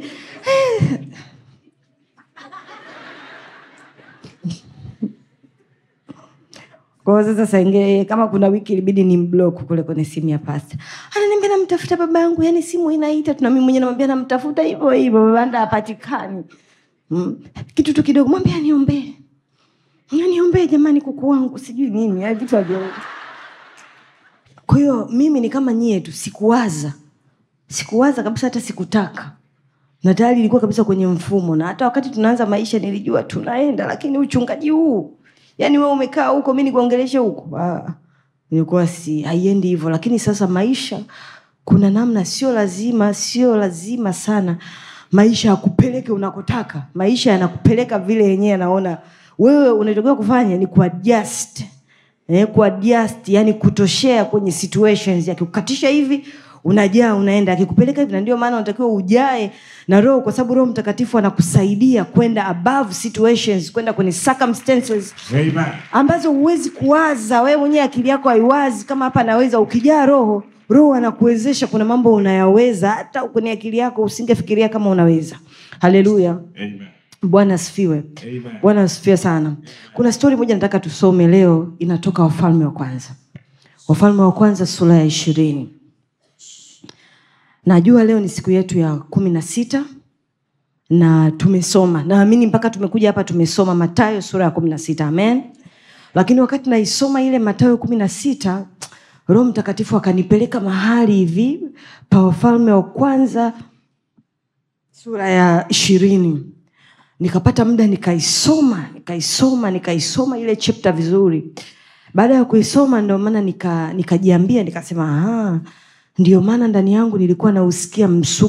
Speaker 2: Kwa sasa ingine kama kuna wiki ilibidi ni mblock kule kwenye simu ya pasta. Ananiambia namtafuta baba yangu, yani simu inaita, tuna mimi mwenyewe namwambia namtafuta hivyo baba hapatikani. Kitu tu kidogo mwambie aniombee. Niombee jamani kuku wangu, sijui nini, ya vitu vya. Kwa hiyo mimi ni kama nyie tu, sikuwaza kabisa, hata sikutaka. Na tayari nilikuwa kabisa kwenye mfumo, na hata wakati tunaanza maisha nilijua tunaenda, lakini uchungaji huu, yani wewe umekaa huko mimi nikuongeleshe huko, nilikuwa haiendi hivyo. Lakini sasa maisha kuna namna, sio lazima sana maisha yakupeleke unakotaka. Maisha yanakupeleka vile yenyewe anaona. Wewe unatakiwa kufanya ni kuadjust. Kuadjust, yani kutoshea kwenye situations. Yakikukatisha hivi, unajaa unaenda. Akikupeleka hivi, na ndio maana unatakiwa ujae na Roho, kwa sababu Roho Mtakatifu anakusaidia kwenda above situations, kwenda kwenye circumstances.
Speaker 3: Amen.
Speaker 2: Ambazo huwezi kuwaza, wewe mwenyewe akili yako haiwazi kama hapa naweza. Ukijaa Roho anakuwezesha, kuna mambo unayaweza hata kwenye akili yako usingefikiria kama unaweza. Haleluya.
Speaker 3: Amen.
Speaker 2: Bwana asifiwe. Bwana asifiwe sana. Kuna story moja nataka tusome leo, inatoka Wafalme wa Kwanza. Wafalme wa Kwanza sura ya 20. Najua leo ni siku yetu ya 16. na tumesoma, naamini mpaka tumekuja hapa tumesoma Mathayo sura ya 16. Amen. Lakini wakati naisoma ile Mathayo 16, Roho Mtakatifu akanipeleka mahali hivi pa Wafalme wa Kwanza sura ya 20. Nikapata muda nikaisoma ile chapter vizuri. Baada ya kuisoma ndio maana nikajiambia nikasema ndio maana ndani yangu nilikuwa nausikia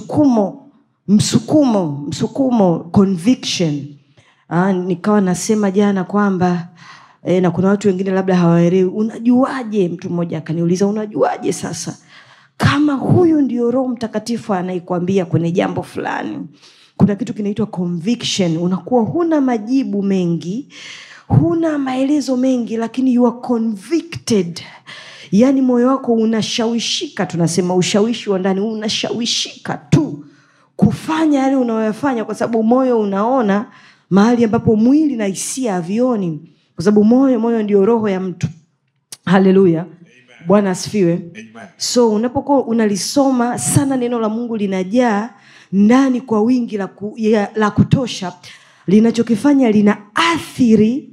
Speaker 2: msukumo conviction. Nikawa nasema jana kwamba na kuna watu wengine labda hawaelewi. Unajuaje? Mtu mmoja akaniuliza, unajuaje sasa kama huyu ndio Roho Mtakatifu anaikwambia kwenye jambo fulani? Kuna kitu kinaitwa conviction. Unakuwa huna majibu mengi, huna maelezo mengi, lakini you are convicted. Yani moyo wako unashawishika, tunasema ushawishi wa ndani, unashawishika tu kufanya yale unayofanya, kwa sababu moyo unaona mahali ambapo mwili na hisia havioni, kwa sababu moyo ndio roho ya mtu. Haleluya. Bwana asifiwe. So unapokuwa unalisoma sana neno la Mungu, linajaa ndani kwa wingi la kutosha, linachokifanya linaathiri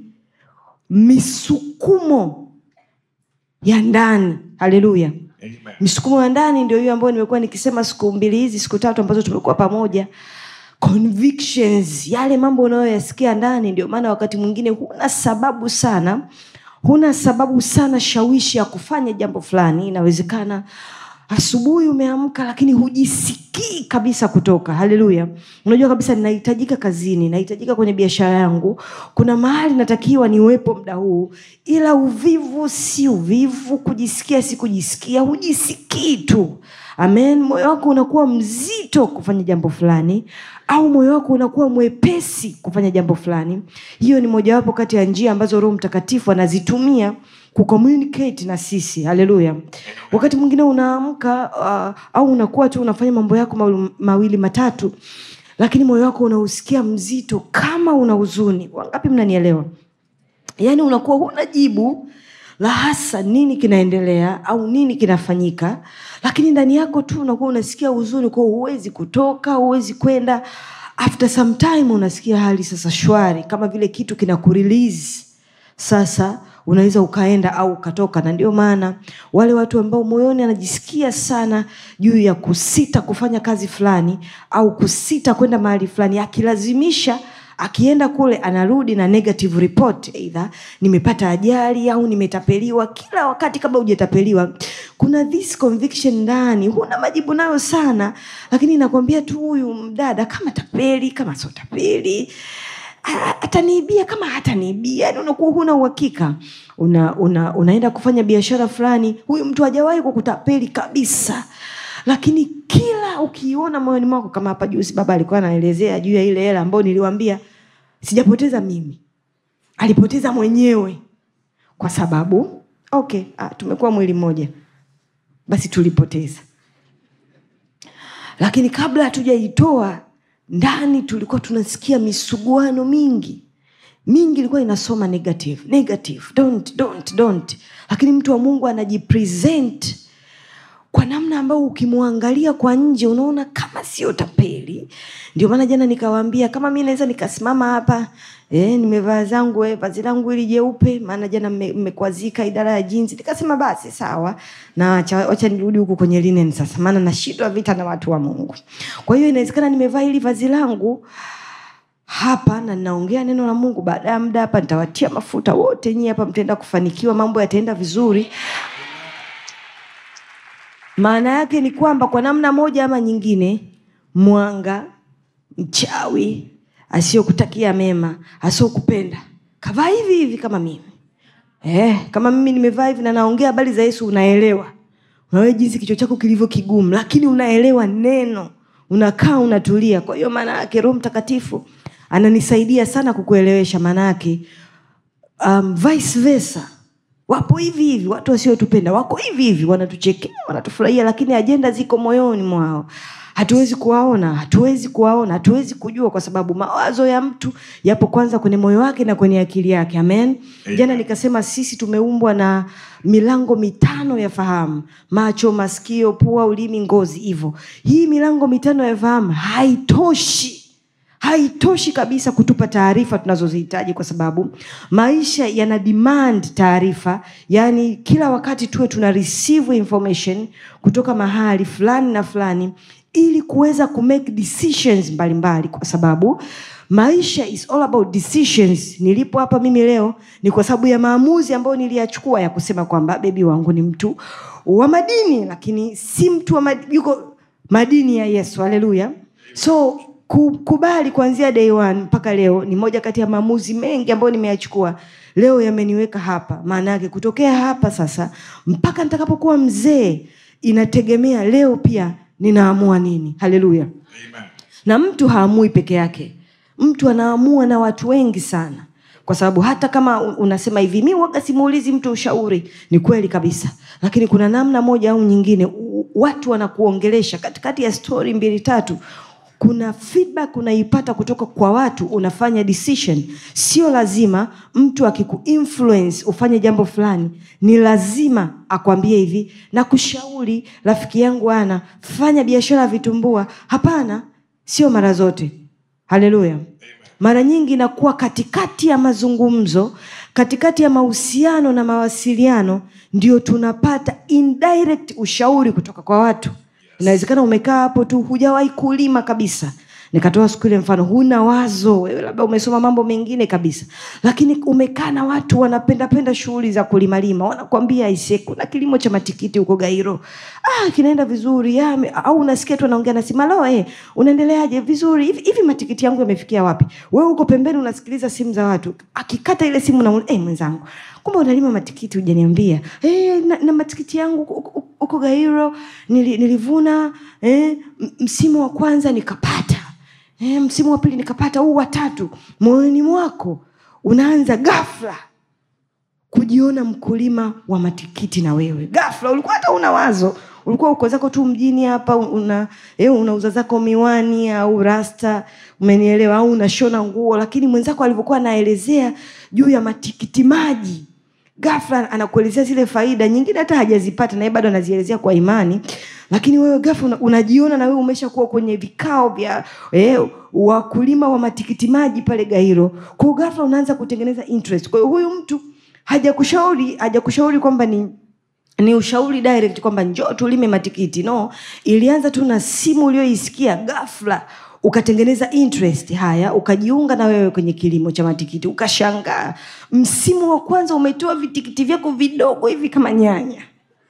Speaker 2: misukumo ya ndani. Haleluya. Misukumo ya ndani ndio hiyo ambayo nimekuwa nikisema siku 2 hizi, siku 3 ambazo tumekuwa pamoja. Convictions, yale mambo unayoyasikia ndani. Ndio maana wakati mwingine huna sababu sana shawishi ya kufanya jambo fulani. Inawezekana asubuhi umeamka lakini hujisikii kabisa kutoka. Haleluya. Unajua kabisa ninahitajika kazini, nahitajika kwenye biashara yangu, kuna mahali natakiwa niwepo muda huu, ila uvivu si uvivu, kujisikia si kujisikia, hujisikii tu. Amen. Moyo wako unakuwa mzito kufanya jambo fulani, au moyo wako unakuwa mwepesi kufanya jambo fulani. Hiyo ni mojawapo kati ya njia ambazo Roho Mtakatifu anazitumia kucommunicate na sisi. Haleluya. Wakati mwingine unaamka au unakuwa tu unafanya mambo yako 2 3, lakini moyo wako unausikia mzito kama una huzuni. Wangapi mnanielewa? Yaani unakuwa huna jibu la hasa nini kinaendelea au nini kinafanyika, lakini ndani yako tu unakuwa unasikia huzuni, kwa huwezi kutoka, huwezi kwenda. After some time unasikia hali sasa shwari, kama vile kitu kinakurelease. Sasa unaweza ukaenda au ukatoka. Na ndio maana wale watu ambao moyoni anajisikia sana juu ya kusita kufanya kazi fulani au kusita kwenda mahali fulani, akilazimisha akienda kule anarudi na negative report, either nimepata ajali au nimetapeliwa. Kila wakati kabla hujatapeliwa kuna this conviction ndani, huna majibu nayo sana, lakini nakwambia tu huyu mdada kama tapeli, kama sio tapeli, ataniibia kama hataniibia. Yani unakuwa huna uhakika. Unaenda kufanya biashara fulani, huyu mtu hajawahi kukutapeli kabisa, lakini kila ukiona moyoni mwako, kama hapa juzi baba alikuwa anaelezea juu ya ile hela ambayo niliwaambia sijapoteza mimi, alipoteza mwenyewe, kwa sababu tumekuwa mwili mmoja, basi tulipoteza. Lakini kabla hatujaitoa ndani tulikuwa tunasikia misuguano mingi ilikuwa inasoma negative, don't. Lakini mtu wa Mungu anajipresent kwa namna ambayo ukimwangalia kwa nje unaona kama sio tapeli. Ndio maana jana nikawaambia kama mimi naweza nikasimama hapa nimevaa zangu vazi langu ili jeupe, maana jana mmekwazika idara ya jinsi, nikasema basi sawa, na acha nirudi huko kwenye linen sasa, maana nashindwa vita na watu wa Mungu. Kwa hiyo inawezekana nimevaa ili vazi langu hapa na ninaongea neno la Mungu, baada ya muda hapa nitawatia mafuta wote nyinyi hapa, mtaenda kufanikiwa, mambo yataenda vizuri. Maana yake ni kwamba kwa namna moja ama nyingine, mwanga, mchawi, asiyokutakia mema, asiyokupenda, kavaa hivi kama mimi. Kama mimi nimevaa hivi na naongea habari za Yesu, unaelewa. Unawe jinsi kichwa chako kilivyo kigumu, lakini unaelewa neno. Unakaa unatulia. Kwa hiyo maana yake Roho Mtakatifu ananisaidia sana kukuelewesha. Maana yake vice versa. Wapo hivi watu wasiotupenda, wako hivi wanatuchekea, wanatufurahia, lakini ajenda ziko moyoni mwao. Hatuwezi kuwaona, hatuwezi kujua, kwa sababu mawazo ya mtu yapo kwanza kwenye moyo wake na kwenye akili yake. Amen. Jana nikasema sisi tumeumbwa na milango 5 ya fahamu: macho, masikio, pua, ulimi, ngozi. Hivyo hii milango 5 ya fahamu haitoshi kabisa kutupa taarifa tunazozihitaji, kwa sababu maisha yana demand taarifa. Yani kila wakati tuwe tuna receive information kutoka mahali fulani na fulani ili kuweza kumake decisions mbalimbali, kwa sababu maisha is all about decisions. Nilipo hapa mimi leo ni kwa sababu ya maamuzi ambayo niliyachukua ya kusema kwamba bebi wangu ni mtu wa madini, lakini si mtu wa yuko madini ya Yesu. Haleluya. So kubali kuanzia day one mpaka leo ni moja kati ya maamuzi mengi ambayo nimeyachukua. Leo yameniweka hapa. Maana yake kutokea hapa sasa mpaka nitakapokuwa mzee inategemea leo pia ninaamua nini. Haleluya. Amen. Na mtu haamui peke yake. Mtu anaamua na watu wengi sana. Kwa sababu hata kama unasema hivi, mimi waga simuulizi mtu ushauri, ni kweli kabisa. Lakini kuna namna moja au nyingine watu wanakuongelesha katikati ya story 2-3. Kuna feedback unaipata kutoka kwa watu, unafanya decision. Sio lazima mtu akikuinfluence ufanye jambo fulani ni lazima akwambie hivi na kushauri rafiki yangu ana fanya biashara vitumbua. Hapana, sio mara zote. Haleluya. Mara nyingi inakuwa katikati ya mazungumzo, katikati ya mahusiano na mawasiliano ndio tunapata indirect ushauri kutoka kwa watu. Inawezekana umekaa hapo tu hujawahi kulima kabisa. Nikatoa siku ile mfano, huna wazo, wewe labda umesoma mambo mengine kabisa. Lakini umekaa na watu wanapenda shughuli za kulima. Wanakuambia ise kuna kilimo cha matikiti huko Gairo. Kinaenda vizuri. Au unasikia tu anaongea na simalo, unaendeleaje vizuri? Hivi matikiti yangu yamefikia wapi? Wewe uko pembeni unasikiliza simu za watu. Akikata ile simu na mwenzangu, kumbe unalima matikiti hujaniambia. Na matikiti yangu huko Gairo nilivuna msimu wa kwanza nikapata. Msimu wa pili nikapata, huu wa tatu. Moyoni mwako unaanza ghafla kujiona mkulima wa matikiti na wewe. Ghafla ulikuwa hata una wazo. Ulikuwa uko zako tu mjini hapa unauza zako miwani au rasta, umenielewa, au unashona nguo, lakini mwenzako alivyokuwa anaelezea juu ya matikiti maji, ghafla anakuelezea zile faida nyingine hata hajazipata na yeye bado anazielezea kwa imani. Lakini wewe ghafla unajiona na wewe umeshakuwa kwenye vikao vya wakulima wa matikiti maji pale Gairo. Kwa ghafla unaanza kutengeneza interest. Kwa hiyo huyu mtu hajakushauri kwamba ni ushauri direct kwamba njoo tulime matikiti. No, ilianza tu na simu uliyoisikia, ghafla ukatengeneza interest. Haya, ukajiunga na wewe kwenye kilimo cha matikiti. Ukashangaa msimu wa kwanza umetoa vitikiti vyako vidogo hivi kama nyanya.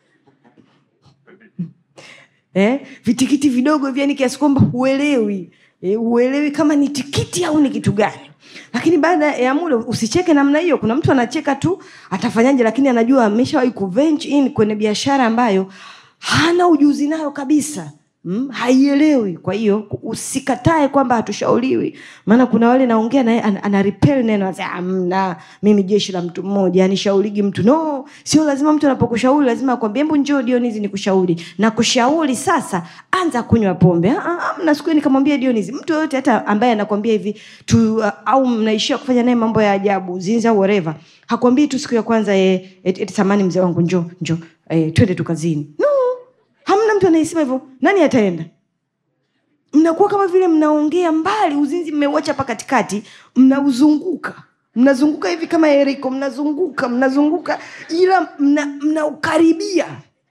Speaker 2: Vitikiti vidogo hivi, yani kiasi kwamba huelewi kama ni tikiti au ni kitu gani. Lakini baada ya muda, usicheke namna hiyo. Kuna mtu anacheka tu, atafanyaje, lakini anajua ameshawahi kuventure in kwenye biashara ambayo hana ujuzi nayo kabisa. Haielewi. Kwa hiyo usikatae kwamba hatushauriwi. Maana kuna wale naongea naye ana repel neno, anasema mimi jeshi la mtu mmoja, anishaurigi mtu. No, sio lazima mtu anapokushauri lazima akwambie hebu njoo Dionizi nikushauri. Na kushauri sasa anza kunywa pombe. Na siku nikamwambia Dionizi, mtu yote hata ambaye anakuambia hivi tu au mnaishia kufanya naye mambo ya ajabu, zinza au whatever, hakwambii tu siku ya kwanza samani mzee wangu njoo twende tukazini. No. Hamna mtu anayesema hivyo. Nani ataenda? Mnakuwa kama vile mnaongea mbali, uzinzi mmeuacha hapa katikati, mnazunguka hivi kama Eriko, mnazunguka ila mnaukaribia.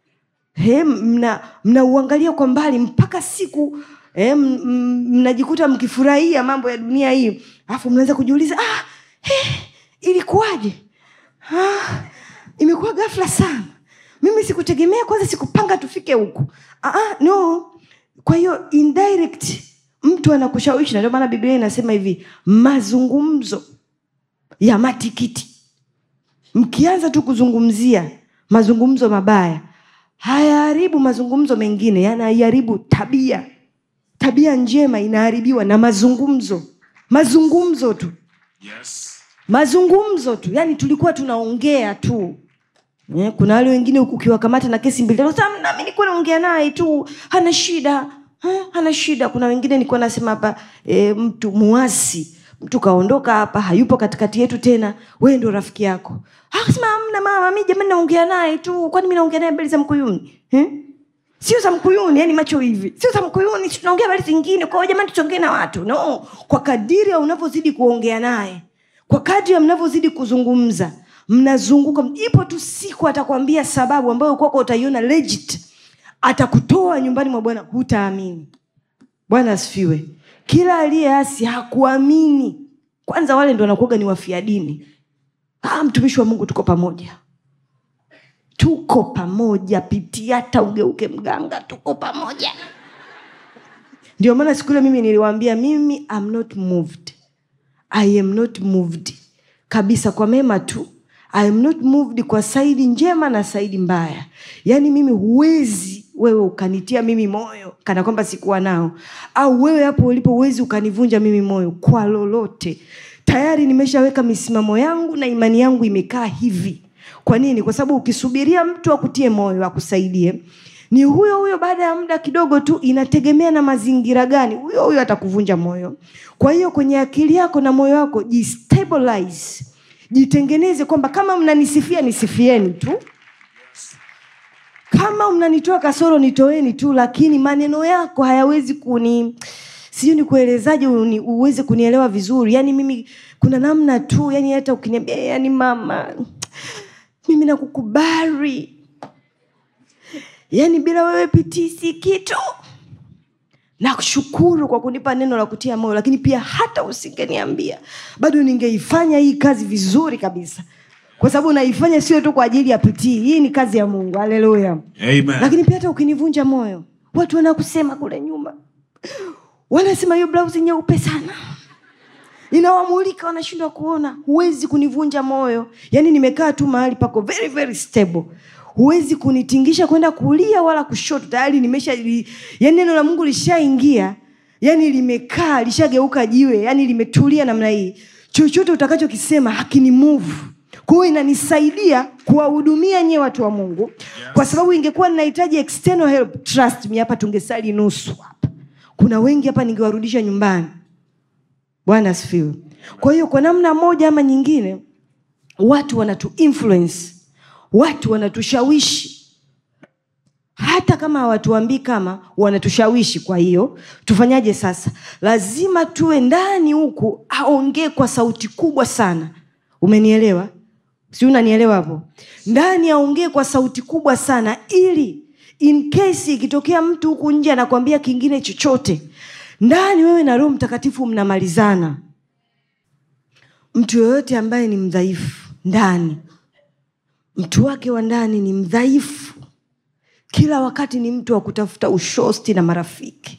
Speaker 2: Mnauangalia kwa mbali mpaka siku mnajikuta mkifurahia mambo ya dunia hii. Alafu mnaanza kujiuliza, ilikuwaje? Imekuwa ghafla sana. Mimi sikutegemea, kwanza sikupanga tufike huko. No. Kwa hiyo indirect mtu anakushawishi. Na ndio maana Biblia inasema hivi, mazungumzo ya matikiti, mkianza tu kuzungumzia mazungumzo mabaya, hayaharibu mazungumzo mengine, yanaharibu tabia njema inaharibiwa na mazungumzo tu. Yes. Mazungumzo tu. Yani tulikuwa tunaongea tu. Kuna wale wengine ukiwakamata na kesi mbili, na mimi nilikuwa naongea naye tu, hana shida. Kuna wengine nilikuwa nasema hapa mtu muasi, mtu kaondoka hapa, hayupo katikati yetu tena, wewe ndio rafiki yako. Akasema hamna mama, mimi jamani naongea naye tu, kwani mimi naongea naye mbele za Mkuyuni? Sio za Mkuyuni, yani macho hivi. Sio za Mkuyuni, tunaongea habari zingine. Kwa hiyo jamani tuongee na watu. No, kwa kadiri unavyozidi kuongea naye, kwa kadri mnavyozidi kuzungumza, mnazunguka. Ipo tu siku atakwambia sababu ambayo kwako utaiona legit. Atakutoa nyumbani mwa Bwana, hutaamini. Bwana asifiwe. Kila aliyeasi hakuamini. Kwanza wale ndio wanakuwa ni wafia dini. Mtumishi wa Mungu, tuko pamoja. Tuko pamoja, pitia hata ugeuke mganga, tuko pamoja. Ndio maana siku ile mimi niliwaambia, mimi I'm not moved. I am not moved. Kabisa, kwa mema tu. I am not moved kwa saidi njema na saidi mbaya. Yani mimi huwezi wewe ukanitia mimi moyo kana kwamba sikuwa nao. Au wewe hapo ulipo huwezi ukanivunja mimi moyo kwa lolote. Tayari nimeshaweka misimamo yangu na imani yangu imekaa hivi. Kwa nini? Kwa sababu ukisubiria mtu akutie moyo, akusaidie, ni huyo huyo baada ya muda kidogo tu, inategemea na mazingira gani, huyo huyo atakuvunja moyo. Kwa hiyo kwenye akili yako na moyo wako jistabilize. Jitengeneze kwamba kama mnanisifia nisifieni tu. Kama mnanitoa kasoro nitoeni tu, lakini maneno yako hayawezi sijui ni kuelezaje uweze kunielewa vizuri. Yani mimi kuna namna tu, yani hata ukiniambia yani mama mimi nakukubali, yani bila wewe pitisi kitu. Nakushukuru kwa kunipa neno la kutia moyo, lakini pia hata usingeniambia bado ningeifanya hii kazi vizuri kabisa. Kwa sababu naifanya sio tu kwa ajili ya pitii. Hii ni kazi ya Mungu. Haleluya.
Speaker 3: Amen.
Speaker 2: Lakini pia hata ukinivunja moyo, watu wanakusema kule nyuma. Wanasema hiyo blouse nyeupe sana. Inawamulika, wanashindwa kuona. Huwezi kunivunja moyo. Yani nimekaa tu mahali pako very very stable. Huwezi kunitingisha kwenda kulia wala kushoto. Tayari yani neno la Mungu lishaingia. Yani limekaa, lishageuka jiwe. Yani limetulia namna hii. Chochote utakachokisema hakini move. Kwa hiyo inanisaidia kuwahudumia nyewe watu wa Mungu. Yes. Kwa sababu ingekuwa ninahitaji external help, trust me, hapa tungesali nusu hapa. Kuna wengi hapa ningewarudisha nyumbani. Bwana asifiwe. Kwa hiyo kwa namna moja ama nyingine, watu wanatu influence, watu wanatushawishi. Hata kama hawatuambii kama wanatushawishi. Kwa hiyo tufanyaje sasa? Lazima tuwe ndani huku aongee kwa sauti kubwa sana. Umenielewa? Si unanielewa hapo? Ndani aongee kwa sauti kubwa sana, ili in case ikitokea mtu huku nje anakuambia kingine chochote, ndani wewe na Roho Mtakatifu mnamalizana. Mtu yoyote ambaye ni mdhaifu ndani, mtu wake wa ndani ni mdhaifu, kila wakati ni mtu wa kutafuta ushosti na marafiki,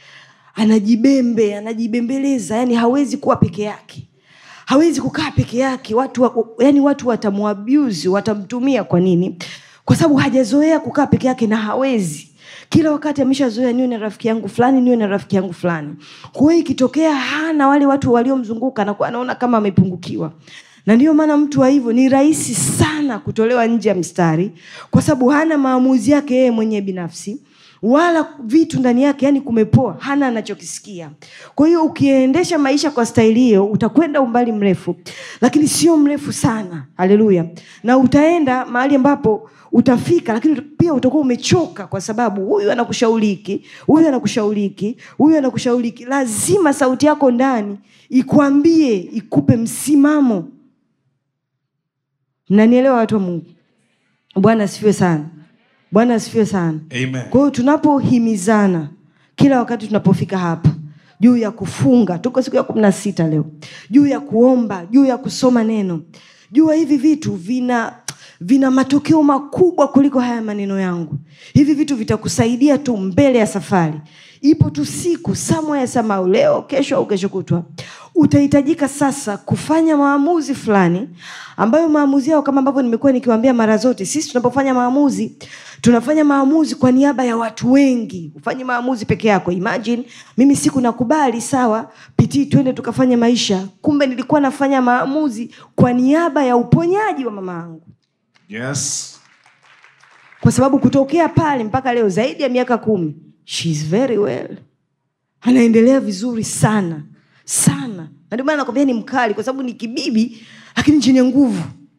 Speaker 2: anajibembeleza, yani hawezi kuwa peke yake. Hawezi kukaa peke yake. Watu watamuabuse, watamtumia. Kwa nini? Kwa sababu hajazoea kukaa peke yake na hawezi. Kila wakati ameshazoea niwe na rafiki yangu fulani, niwe na rafiki yangu fulani. Kwa hiyo ikitokea hana wale watu waliomzunguka na anaona kama amepungukiwa. Na ndio maana mtu wa hivyo ni rahisi sana kutolewa nje ya mstari, kwa sababu hana maamuzi yake yeye mwenyewe binafsi, wala vitu ndani yake, yani kumepoa, hana anachokisikia. Kwa hiyo ukiendesha maisha kwa staili hiyo, utakwenda umbali mrefu, lakini sio mrefu sana. Haleluya. Na utaenda mahali ambapo utafika, lakini pia utakuwa umechoka, kwa sababu huyu anakushauriki, huyu anakushauriki, huyu anakushauriki. Lazima sauti yako ndani ikwambie, ikupe msimamo. Mnanielewa watu wa Mungu? Bwana asifiwe sana. Bwana asifiwe sana.
Speaker 3: Amen.
Speaker 2: Kwa hiyo tunapohimizana kila wakati tunapofika hapa juu ya kufunga, tuko siku ya 16 leo, juu ya kuomba, juu ya kusoma neno, juu hivi vitu vina matokeo makubwa kuliko haya maneno yangu. Hivi vitu vitakusaidia tu mbele ya safari. Ipo tu siku somewhere somehow, leo, kesho au kesho kutwa, utahitajika sasa kufanya maamuzi fulani, ambayo maamuzi yao, kama ambavyo nimekuwa nikiwaambia mara zote, sisi tunapofanya maamuzi, tunafanya maamuzi kwa niaba ya watu wengi. Ufanye maamuzi peke yako. Imagine mimi siku nakubali, sawa, pitii twende tukafanya maisha, kumbe nilikuwa nafanya maamuzi kwa niaba ya uponyaji wa mama yangu.
Speaker 3: Yes.
Speaker 2: Kwa sababu kutokea pale mpaka leo zaidi ya miaka 10, she is very well. Anaendelea vizuri sana. Sana. Na ndio maana nakwambia ni mkali, kwa sababu ni kibibi lakini chenye nguvu.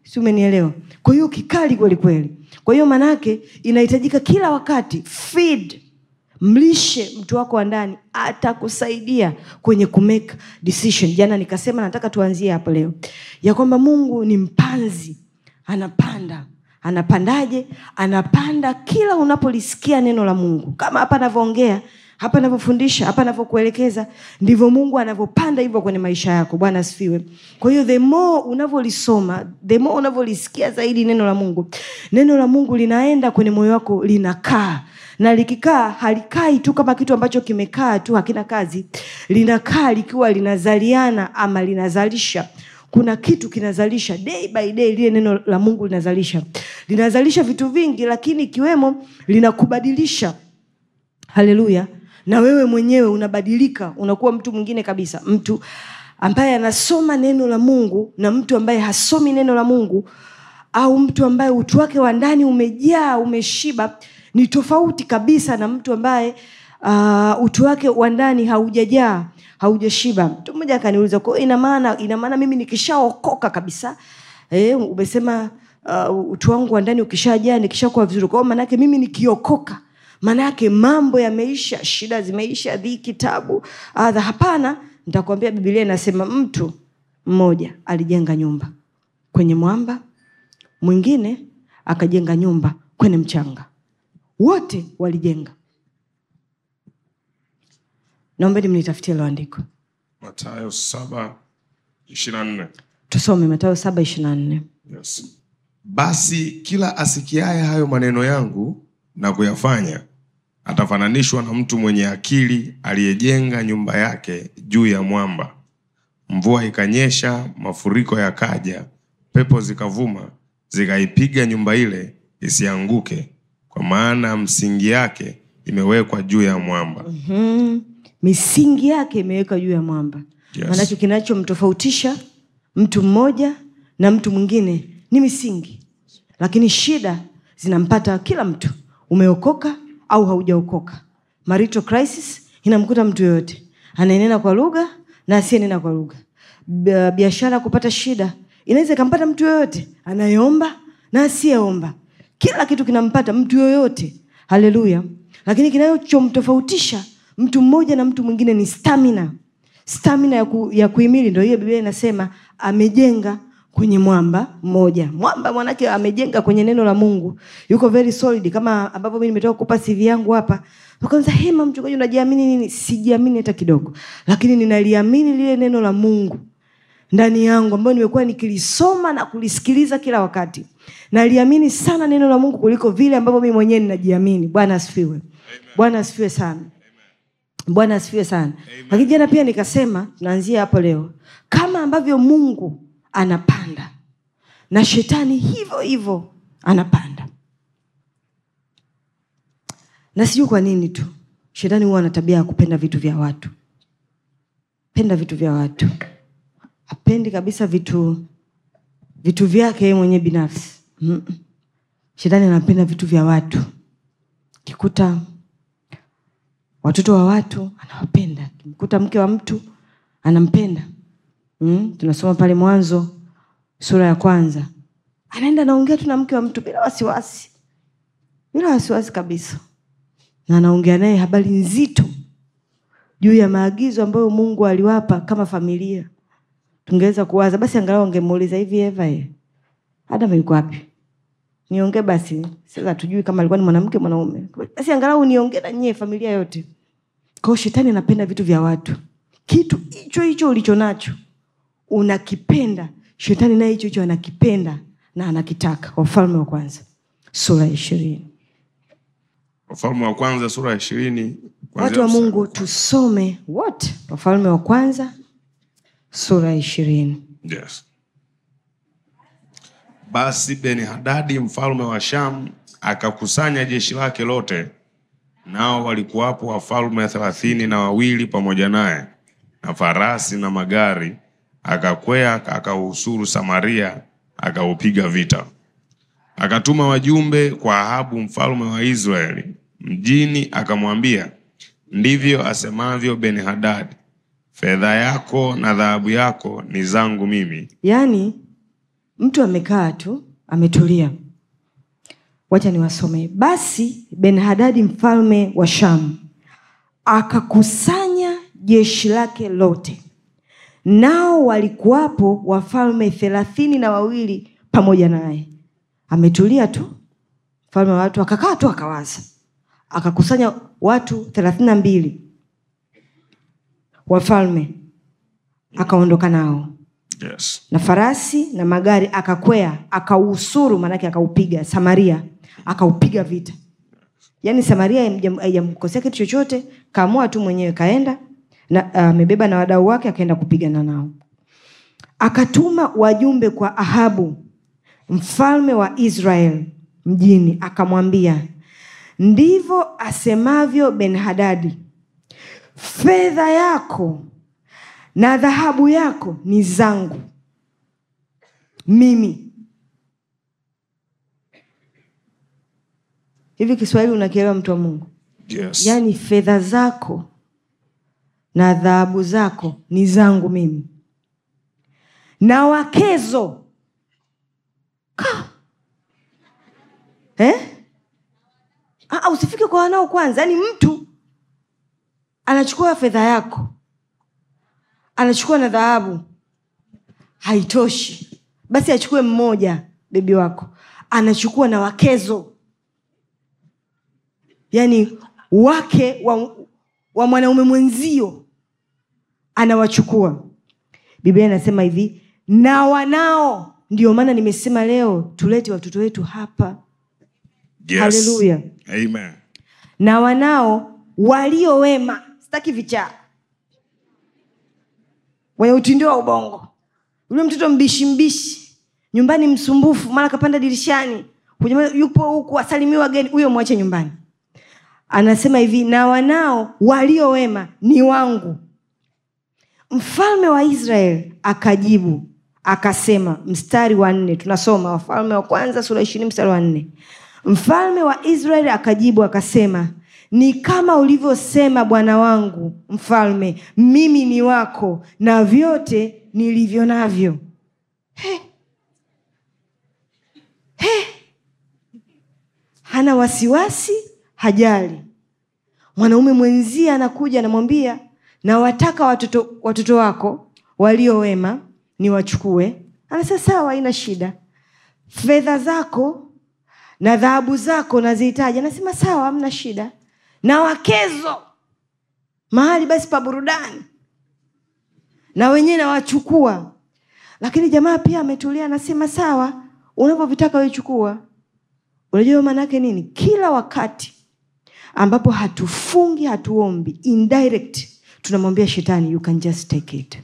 Speaker 2: Si umenielewa? Kwa hiyo kikali kweli kweli. Kwa hiyo manake inahitajika kila wakati feed, mlishe mtu wako wa ndani, atakusaidia kwenye kumake decision. Jana nikasema nataka tuanzie hapo leo, ya kwamba Mungu ni mpanzi, anapanda. Anapandaje? Anapanda kila unapolisikia neno la Mungu. Kama hapa anavyoongea, hapa anavyofundisha, hapa anavyokuelekeza, ndivyo Mungu anavyopanda hivyo kwenye maisha yako. Bwana asifiwe. Kwa hiyo the more unavyolisoma, the more unavyolisikia zaidi neno la Mungu linaenda kwenye moyo wako, linakaa. Na likikaa, halikai tu kama kitu ambacho kimekaa tu hakina kazi. Linakaa likiwa linazaliana ama linazalisha. Kuna kitu kinazalisha day by day, lile neno la Mungu linazalisha vitu vingi, lakini ikiwemo linakubadilisha. Haleluya. Na wewe mwenyewe unabadilika, unakuwa mtu mwingine kabisa. Mtu ambaye anasoma neno la Mungu na mtu ambaye hasomi neno la Mungu, au mtu ambaye utu wake wa ndani umejaa, umeshiba, ni tofauti kabisa na mtu ambaye utu wake wa ndani haujajaa, haujashiba. Mtu mmoja akaniuliza, kwa ina maana mimi nikishaokoka kabisa, umesema utu wangu wa ndani ukishajaa, nikishakuwa vizuri, kwa maana yake mimi nikiokoka, maana yake mambo yameisha, shida zimeisha, dhiki, tabu, adha? Hapana. Nitakwambia Biblia inasema mtu mmoja alijenga nyumba kwenye mwamba, mwingine akajenga nyumba kwenye mchanga. Wote walijenga. Naombeni mnitafutie hilo andiko.
Speaker 3: Mathayo 7:24.
Speaker 2: Tusome Mathayo 7:24.
Speaker 3: Yes. Basi kila asikiaye hayo maneno yangu na kuyafanya atafananishwa na mtu mwenye akili aliyejenga nyumba yake juu ya mwamba. Mvua ikanyesha, mafuriko yakaja, pepo zikavuma, zikaipiga nyumba ile isianguke, kwa maana msingi yake imewekwa juu ya mwamba.
Speaker 2: Misingi yake imewekwa juu ya mwamba.
Speaker 3: Yes.
Speaker 2: Maana kinachomtofautisha mtu mmoja na mtu mwingine ni misingi. Lakini shida zinampata kila mtu, umeokoka au haujaokoka. Marital crisis inamkuta mtu yote, anayenena kwa lugha na asiyenena kwa lugha. Biashara kupata shida inaweza kumpata mtu yote, anayeomba na asiyeomba. Kila kitu kinampata mtu yoyote. Haleluya. Lakini kinachomtofautisha mtu mmoja na mtu mwingine ni stamina. Stamina ya kuhimili. Ndio hiyo Biblia inasema amejenga kwenye mwamba mmoja. Mwamba manake amejenga kwenye neno la Mungu. Yuko very solid, kama ambavyo mimi nimetoka kukupa CV yangu hapa. Ukaanza, hema mchungaji unajiamini nini? Sijiamini hata kidogo. Lakini ninaliamini lile neno la Mungu ndani yangu, ambayo nimekuwa nikilisoma na kulisikiliza kila wakati. Naliamini sana neno la Mungu kuliko vile ambavyo mimi mwenyewe ninajiamini. Bwana asifiwe. Bwana asifiwe sana. Bwana asifiwe sana. Lakini jana pia nikasema, tunaanzia hapo leo, kama ambavyo Mungu anapanda, na shetani hivyo hivyo anapanda. Na sijui kwa nini tu shetani huwa ana tabia ya kupenda vitu vya watu. Penda vitu vya watu. Hapendi kabisa vitu vyake yeye mwenyewe binafsi. Shetani anapenda vitu vya watu. Kikuta watoto wa watu anawapenda. Kikuta mke wa mtu anampenda. Tunasoma pale Mwanzo sura ya 1. Anaenda naongea tu na mke wa mtu bila wasiwasi. Bila wasiwasi kabisa. Na anaongea naye habari nzito juu ya maagizo ambayo Mungu aliwapa kama familia. Tungeweza kuwaza basi angalau angemuuliza, hivi Eva Adam yuko wapi? Niongee basi. Sasa tujui kama alikuwa ni mwanamke mwanaume. Basi angalau niongee na nyie familia yote. Kwa shetani anapenda vitu vya watu. Kitu hicho ulicho nacho unakipenda, shetani naye hicho anakipenda na anakitaka. Wafalme wa kwanza sura ya 20.
Speaker 3: Wafalme wa kwanza sura ya 20.
Speaker 2: Watu wa Mungu tusome wote. Wafalme wa kwanza sura ya 20.
Speaker 3: Yes. Basi Ben-Hadadi mfalme wa Sham akakusanya jeshi lake lote, nao walikuwapo wafalme 32 pamoja naye, na farasi na magari. Akakwea akauhusuru Samaria, akaupiga vita. Akatuma wajumbe kwa Ahabu mfalme wa Israeli mjini, akamwambia, ndivyo asemavyo Ben-Hadadi, fedha yako na dhahabu yako ni zangu mimi.
Speaker 2: Yani Mtu amekaa tu, ametulia. Wacha niwasomee. Basi Ben-Hadadi mfalme wa Shamu akakusanya jeshi lake lote, nao walikuwapo wafalme 32 pamoja naye. Ametulia tu mfalme wa watu, akakaa tu akawaza. Akakusanya watu 32 wafalme, akaondoka nao.
Speaker 3: Yes.
Speaker 2: Na farasi na magari akakwea, akausuru, manake akaupiga Samaria, akaupiga vita. Yaani Samaria haijamkosea kitu chochote, kaamua tu mwenyewe kaenda na amebeba na wadau wake akaenda kupigana nao. Akatuma wajumbe kwa Ahabu mfalme wa Israel mjini, akamwambia, ndivyo asemavyo Ben-Hadadi, fedha yako na dhahabu yako ni zangu mimi. Hivi Kiswahili unakielewa mtu wa Mungu?
Speaker 3: Yes.
Speaker 2: Yaani fedha zako na dhahabu zako ni zangu mimi. Na wakezo usifike kwa wanao kwanza. Yaani mtu anachukua fedha yako, anachukua na dhahabu, haitoshi. Basi achukue mmoja, bebi wako, anachukua na wakezo. Yaani wake wa mwanaume mwenzio anawachukua. Biblia inasema hivi, na wanao. Ndio maana nimesema leo tulete watoto wetu hapa.
Speaker 3: Yes.
Speaker 2: Haleluya.
Speaker 3: Amen.
Speaker 2: Na wanao walio wema. Sitaki vichaa, wenye utindio wa ubongo. Yule mtoto mbishi nyumbani, msumbufu, mara kapanda dirishani, yupo huku asalimiwa wageni, huyo mwache nyumbani. Anasema hivi, na wanao walio wema ni wangu. Mfalme wa Israel akajibu akasema, mstari wa 4, tunasoma Wafalme wa kwanza sura 20 mstari wa 4. Mfalme wa Israel akajibu akasema, ni kama ulivyosema bwana wangu mfalme, mimi ni wako na vyote nilivyo navyo. Hana wasiwasi, hajali. Mwanaume mwenzie anakuja anamwambia, na wataka watoto wako walio wema ni wachukue. Anasema sawa, haina shida. Fedha zako na dhahabu zako nazihitaji. Anasema sawa, hamna shida. Na wakezo, mahali basi pa burudani, na wenyewe na wachukua. Lakini jamaa pia ametulia, anasema sawa, unapovitaka wewe chukua. Unajua maana yake nini? Kila wakati ambapo hatufungi, hatuombi, indirect tunamwambia shetani, you can just take it.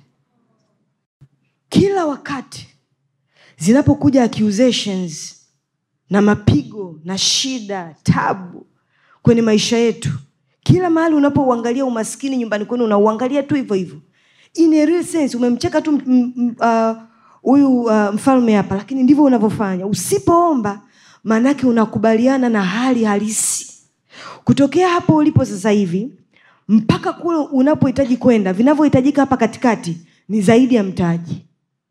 Speaker 2: Kila wakati zinapokuja accusations na mapigo na shida, tabu kwenye maisha yetu, kila mahali unapouangalia umaskini nyumbani kwenu, unauangalia tu hivyo hivyo. In a real sense umemcheka tu huyu mfalme hapa, lakini ndivyo unavyofanya. Usipoomba, manake unakubaliana na hali halisi. Kutokea hapo ulipo sasa hivi mpaka kule unapohitaji kwenda, vinavyohitajika hapa katikati ni zaidi ya mtaji,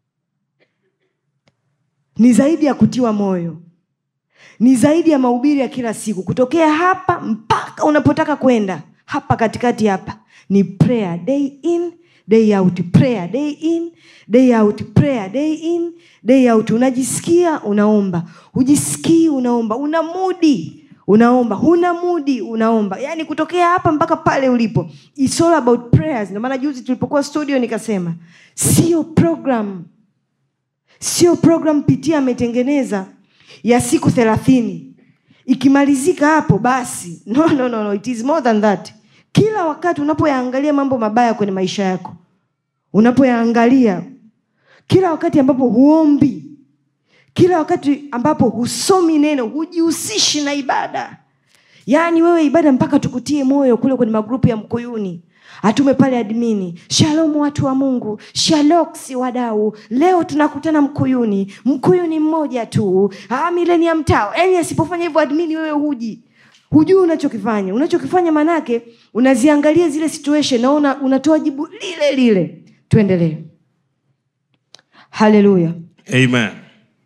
Speaker 2: ni zaidi ya kutiwa moyo, ni zaidi ya mahubiri ya kila siku. Kutokea hapa mpaka unapotaka kwenda, hapa katikati hapa ni prayer day in day out, prayer day in day out, prayer day in day out. Unajisikia unaomba, hujisikii unaomba, una mudi unaomba, huna mudi unaomba. Yaani kutokea hapa mpaka pale ulipo, it's all about prayers. Ndio maana juzi tulipokuwa studio nikasema, sio program Pitia ametengeneza ya siku 30. Ikimalizika hapo basi. No, it is more than that. Kila wakati unapoyaangalia mambo mabaya kwenye maisha yako, unapoyaangalia, kila wakati ambapo huombi, kila wakati ambapo husomi neno, hujihusishi na ibada. Yaani wewe ibada mpaka tukutie moyo kule kwenye magrupu ya Mkuyuni. Atume pale admini, shalom watu wa Mungu, shaloksi wadau, leo tunakutana Mkuyuni mmoja tu, Millennium Tower. Yaani asipofanya hivyo admini, wewe hujui unachokifanya manake unaziangalia zile situation na unatoa jibu lile. Tuendelee. Haleluya.
Speaker 3: Amen.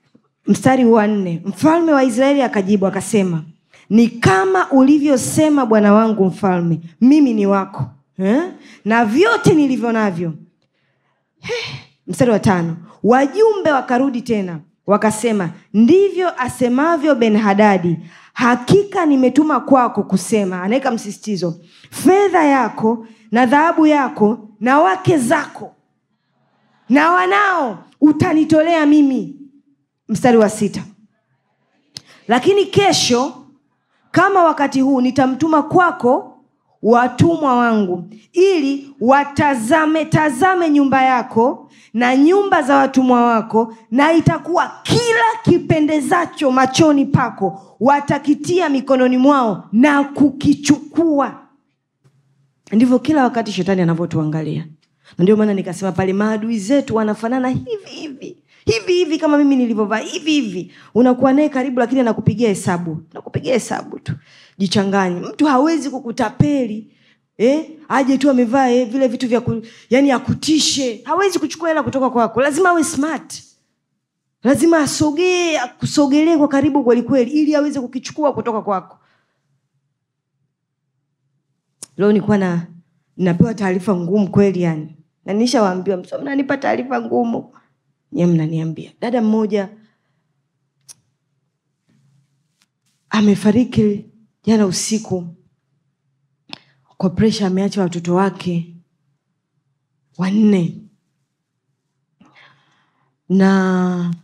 Speaker 2: Mstari wa 4, mfalme wa Israeli akajibu akasema, ni kama ulivyosema bwana wangu mfalme, mimi ni wako na vyote nilivyo navyo. Mstari wa 5, wajumbe wakarudi tena wakasema, ndivyo asemavyo Ben-Hadadi, hakika nimetuma kwako kusema, anaweka msisitizo, fedha yako na dhahabu yako na wake zako na wanao utanitolea mimi. Mstari wa 6, lakini kesho kama wakati huu nitamtuma kwako watumwa wangu, ili watazame nyumba yako na nyumba za watumwa wako, na itakuwa kila kipendezacho machoni pako watakitia mikononi mwao na kukichukua. Ndivyo kila wakati shetani anavyotuangalia. Na ndio maana nikasema pale, maadui zetu wanafanana hivi kama mimi nilivyovaa hivi. Unakuwa naye karibu, lakini anakupigia hesabu tu. Jichanganye. Mtu hawezi kukutapeli aje tu amevaa vile vitu vya yani akutishe. Hawezi kuchukua hela kutoka kwako. Lazima awe smart. Lazima akusogelee kwa karibu kweli kweli, ili aweze kukichukua kutoka kwako. Leo nilikuwa napewa taarifa ngumu kweli yani. Na nishawaambia, mnanipa taarifa ngumu. Nyie mnaniambia. Dada mmoja amefariki jana usiku kwa pressure. Ameacha watoto wake 4. Na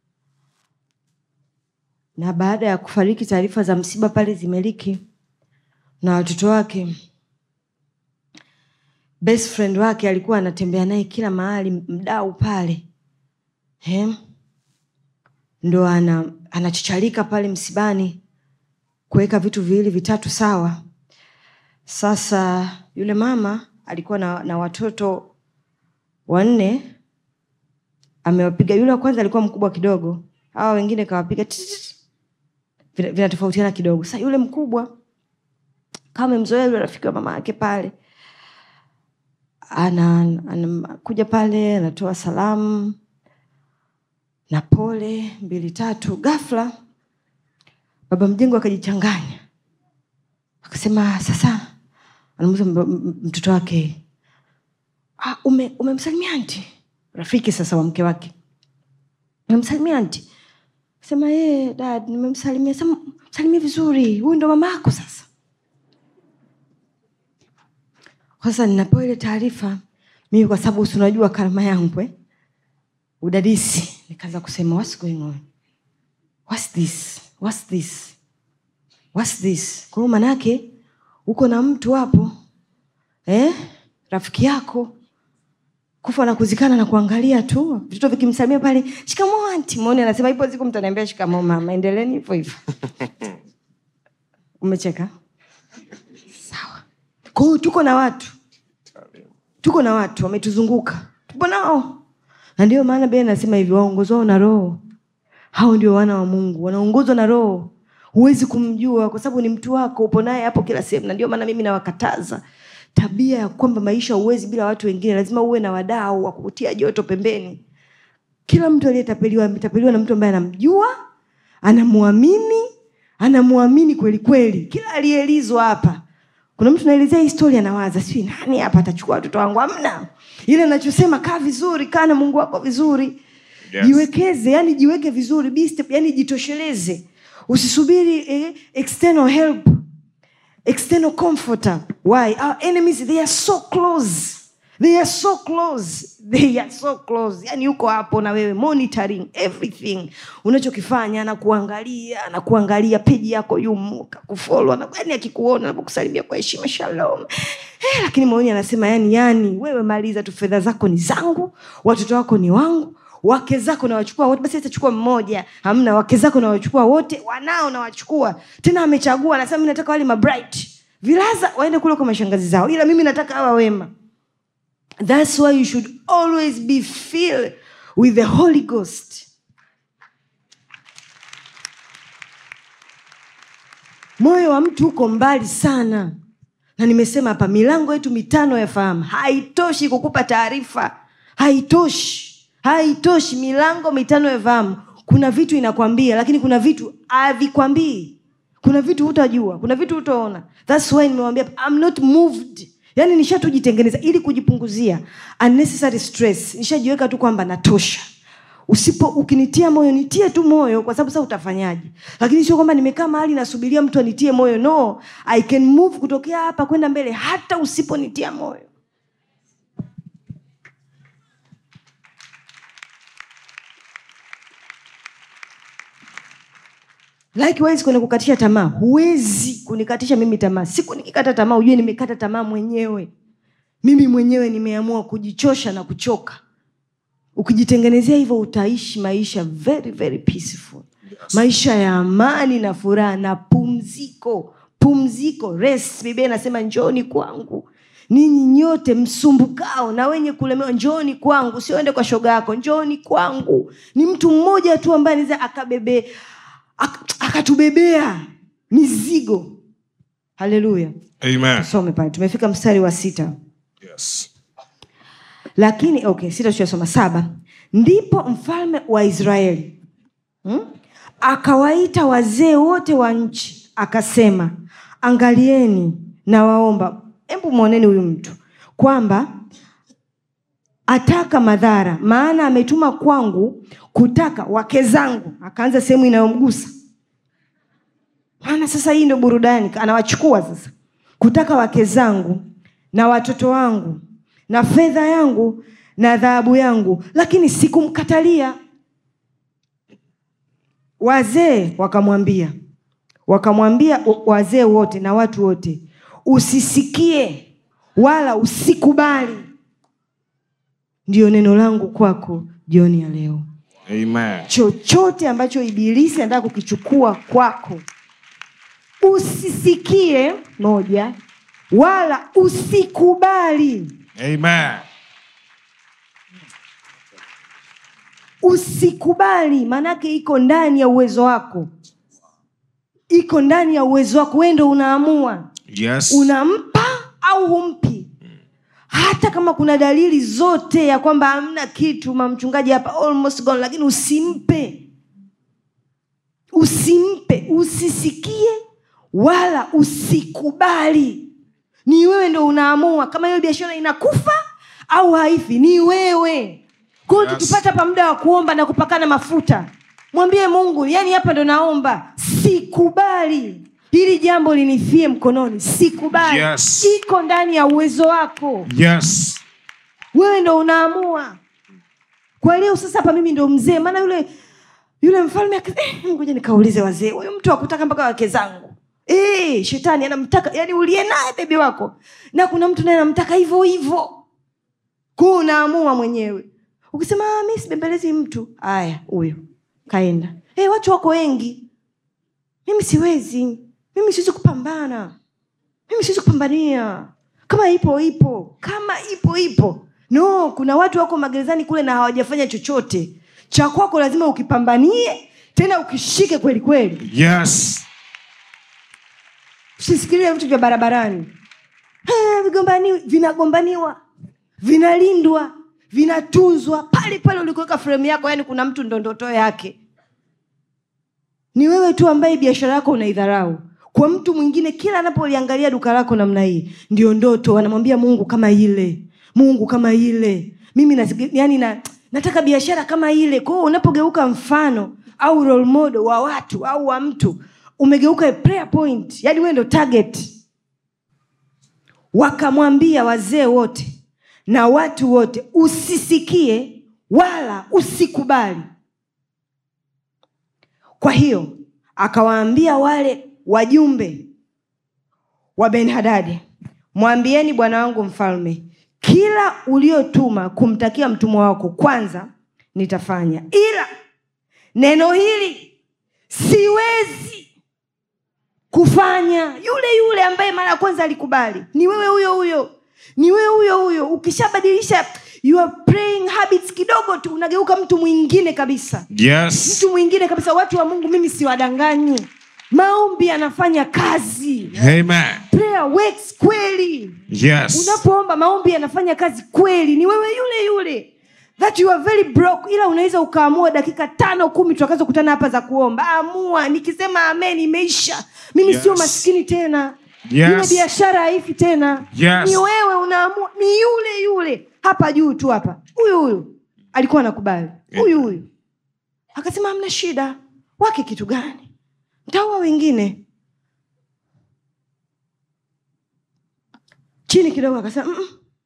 Speaker 2: baada ya kufariki, taarifa za msiba pale zimeliki, na watoto wake, best friend wake alikuwa anatembea naye kila mahali, mdau pale ndo anachichalika pale msibani kuweka vitu 2-3 sawa. Sasa yule mama alikuwa na watoto 4, amewapiga. Yule wa kwanza alikuwa mkubwa kidogo, hawa wengine kawapiga vinatofautiana kidogo. Sasa yule mkubwa kama mzoea yule rafiki wa mama yake pale, anakuja pale, anatoa salamu na pole 2-3. Ghafla baba mjengo akajichanganya, akasema, sasa anamuuliza mtoto wake, umemsalimia aunti? Rafiki sasa wa mke wake, umemsalimia aunti? Sema dad, nimemsalimia. Sema msalimie vizuri, huyu ndo mama yako. Sasa ninapewa ile taarifa mimi, kwa sababu unajua karama yangu udadisi, nikaanza kusema, what's going on? What's this? Kwa maana yake uko na mtu hapo rafiki yako kufa na kuzikana na kuangalia tu vitu vikimsalimia pale, shikamoo aunti. Muone anasema ipo siku mtaniambia shikamoo mama, endeleeni hivyo. Umecheka? Sawa. Kwa hiyo tuko na watu wametuzunguka, tupo nao. Na ndio maana Biblia inasema hivi, waongozwa na Roho, hao ndio wana wa Mungu. Wanaongozwa na Roho. Huwezi kumjua kwa sababu ni mtu wako, upo naye hapo kila sehemu. Na ndio maana mimi nawakataza tabia ya kwamba maisha huwezi bila watu wengine. Lazima uwe na wadau wa kukutia joto pembeni. Kila mtu aliyetapeliwa ametapeliwa na mtu ambaye anamjua, anamuamini kweli kweli. Kila aliyeelizwa hapa, kuna mtu naelezea historia anawaza, si nani hapa atachukua watoto wangu? Hamna. Ile ninachosema, kaa vizuri, kaa na Mungu wako vizuri. Yes. Jiwekeze, yani jiweke vizuri, be step, yani jitosheleze. Usisubiri external help, external comforter. Why? Our enemies, they are so close. Yani uko hapo na wewe monitoring everything unachokifanya, na kuangalia page yako yumuka kufollow, na yani akikuona na kukusalimia kwa heshima, shalom. Lakini moyoni anasema yani wewe maliza tu, fedha zako ni zangu, watoto wako ni wangu, wake zako na wachukua wote. Basi atachukua mmoja, hamna. Wake zako na wachukua wote, wanao na wachukua. Tena amechagua, anasema mimi nataka wale mabright vilaza waende kule kwa mashangazi zao, ila mimi nataka hawa wema. That's why you should always be filled with the Holy Ghost. Moyo wa mtu uko mbali sana. Na nimesema hapa, milango yetu 5 ya fahamu haitoshi kukupa taarifa. Haitoshi milango 5 ya fahamu kuna vitu inakwambia, lakini kuna vitu havikwambii. Kuna vitu hutajua, kuna vitu hutaona. That's why nimewambia I'm not moved. Yani nishatujitengeneza ili kujipunguzia unnecessary stress. Nishajiweka tu kwamba natosha. Ukinitia moyo nitie tu moyo, kwa sababu sasa utafanyaje? Lakini sio kwamba nimekaa mahali nasubiria mtu anitie moyo. No, I can move kutokea hapa kwenda mbele hata usiponitia moyo. Likewise kwenye kukatisha tamaa, huwezi kunikatisha mimi tamaa. Siku nikikata tamaa ujue nimekata tamaa mwenyewe. Mimi mwenyewe nimeamua kujichosha na kuchoka. Ukijitengenezea hivyo utaishi maisha very very peaceful. Yes. Maisha ya amani na furaha na pumziko. Pumziko, rest. Biblia inasema njooni kwangu ninyi nyote msumbukao na wenye kulemewa, njooni kwangu. Usiende kwa shoga yako, njooni kwangu. Ni mtu mmoja tu ambaye anaweza akatubebea mizigo. Haleluya.
Speaker 3: Amen.
Speaker 2: Tusome pale. Tumefika mstari wa 6.
Speaker 3: Yes.
Speaker 2: Lakini 6 tushasoma 7. Ndipo mfalme wa Israeli akawaita wazee wote wa nchi, akasema, angalieni na waomba. Hebu muoneni huyu mtu kwamba ataka madhara, maana ametuma kwangu kutaka wake zangu. Akaanza sehemu inayomgusa. Maana sasa hii ndio burudani, anawachukua sasa. Kutaka wake zangu na watoto wangu na fedha yangu na dhahabu yangu, lakini sikumkatalia. Wazee wakamwambia wazee wote na watu wote, usisikie wala usikubali. Ndio neno langu kwako jioni ya leo.
Speaker 3: Amen.
Speaker 2: Chochote ambacho ibilisi anataka kukichukua kwako, usisikie, moja, wala usikubali.
Speaker 3: Amen.
Speaker 2: Usikubali, manake iko ndani ya uwezo wako. Iko ndani ya uwezo wako, wewe ndio unaamua.
Speaker 3: Yes.
Speaker 2: Unampa au humpi. Hata kama kuna dalili zote ya kwamba hamna kitu, mchungaji hapa almost gone, lakini usimpe. Usimpe, usisikie wala usikubali. Ni wewe ndio unaamua kama hiyo biashara inakufa au haifi, ni wewe. Kwa hiyo tukipata hapa muda wa kuomba na kupakana mafuta, mwambie Mungu, yani hapa ndo naomba, sikubali hili jambo linifie mkononi, sikubali.
Speaker 3: Yes.
Speaker 2: Iko ndani ya uwezo wako.
Speaker 3: Yes.
Speaker 2: Wewe ndo unaamua. Kwa leo sasa hapa mimi ndo mzee, maana yule mfalme ngoja nikaulize wazee, huyu mtu akutaka mpaka wake zangu. Shetani anamtaka, yani ulie naye bebi wako, na kuna mtu naye anamtaka hivyo hivyo. Kwa unaamua mwenyewe. Ukisema mimi sibembelezi mtu, haya huyo kaenda. Watu wako wengi. Mimi siwezi kupambana. Mimi siwezi kupambania. Kama ipo. Kama ipo. No, kuna watu wako magerezani kule na hawajafanya chochote. Cha kwako lazima ukipambanie, tena ukishike kweli kweli.
Speaker 3: Yes.
Speaker 2: Usisikilie vitu vya barabarani. Vinagombaniwa, vinalindwa, vinatunzwa pale pale ulikoweka frame yako. Yani kuna mtu ndoto yake. Ni wewe tu ambaye biashara yako unaidharau. Kwa mtu mwingine kila anapoliangalia duka lako namna hii, ndio ndoto, anamwambia Mungu kama ile. Mimi nataka biashara kama ile. Kwa hiyo unapogeuka mfano au role model wa watu au wa mtu, umegeuka a prayer point. Yani wewe ndio target. Wakamwambia wazee wote na watu wote, usisikie wala usikubali. Kwa hiyo akawaambia wale wajumbe wa Ben-Hadadi, mwambieni bwana wangu mfalme, kila uliotuma kumtakia mtumwa wako kwanza nitafanya, ila neno hili siwezi kufanya. Yule ambaye mara ya kwanza alikubali, ni wewe huyo. Ukishabadilisha your praying habits kidogo tu, unageuka mtu mwingine kabisa.
Speaker 3: Yes.
Speaker 2: Mtu mwingine kabisa. Watu wa Mungu, mimi siwadanganyi. Maombi yanafanya kazi.
Speaker 3: Amen.
Speaker 2: Prayer works kweli.
Speaker 3: Yes.
Speaker 2: Unapoomba maombi yanafanya kazi kweli. Ni wewe yule. that you are very broke, ila unaweza ukaamua dakika 5-10 tutakazo kutana hapa za kuomba. Amua, nikisema amen imeisha. Mimi sio maskini tena. Ile biashara haifi tena. Ni wewe unaamua, ni yule hapa juu tu hapa. Huyu alikuwa anakubali. Huyu akasema hamna shida. Wake kitu gani? Nitaoa wengine. Chini kidogo akasema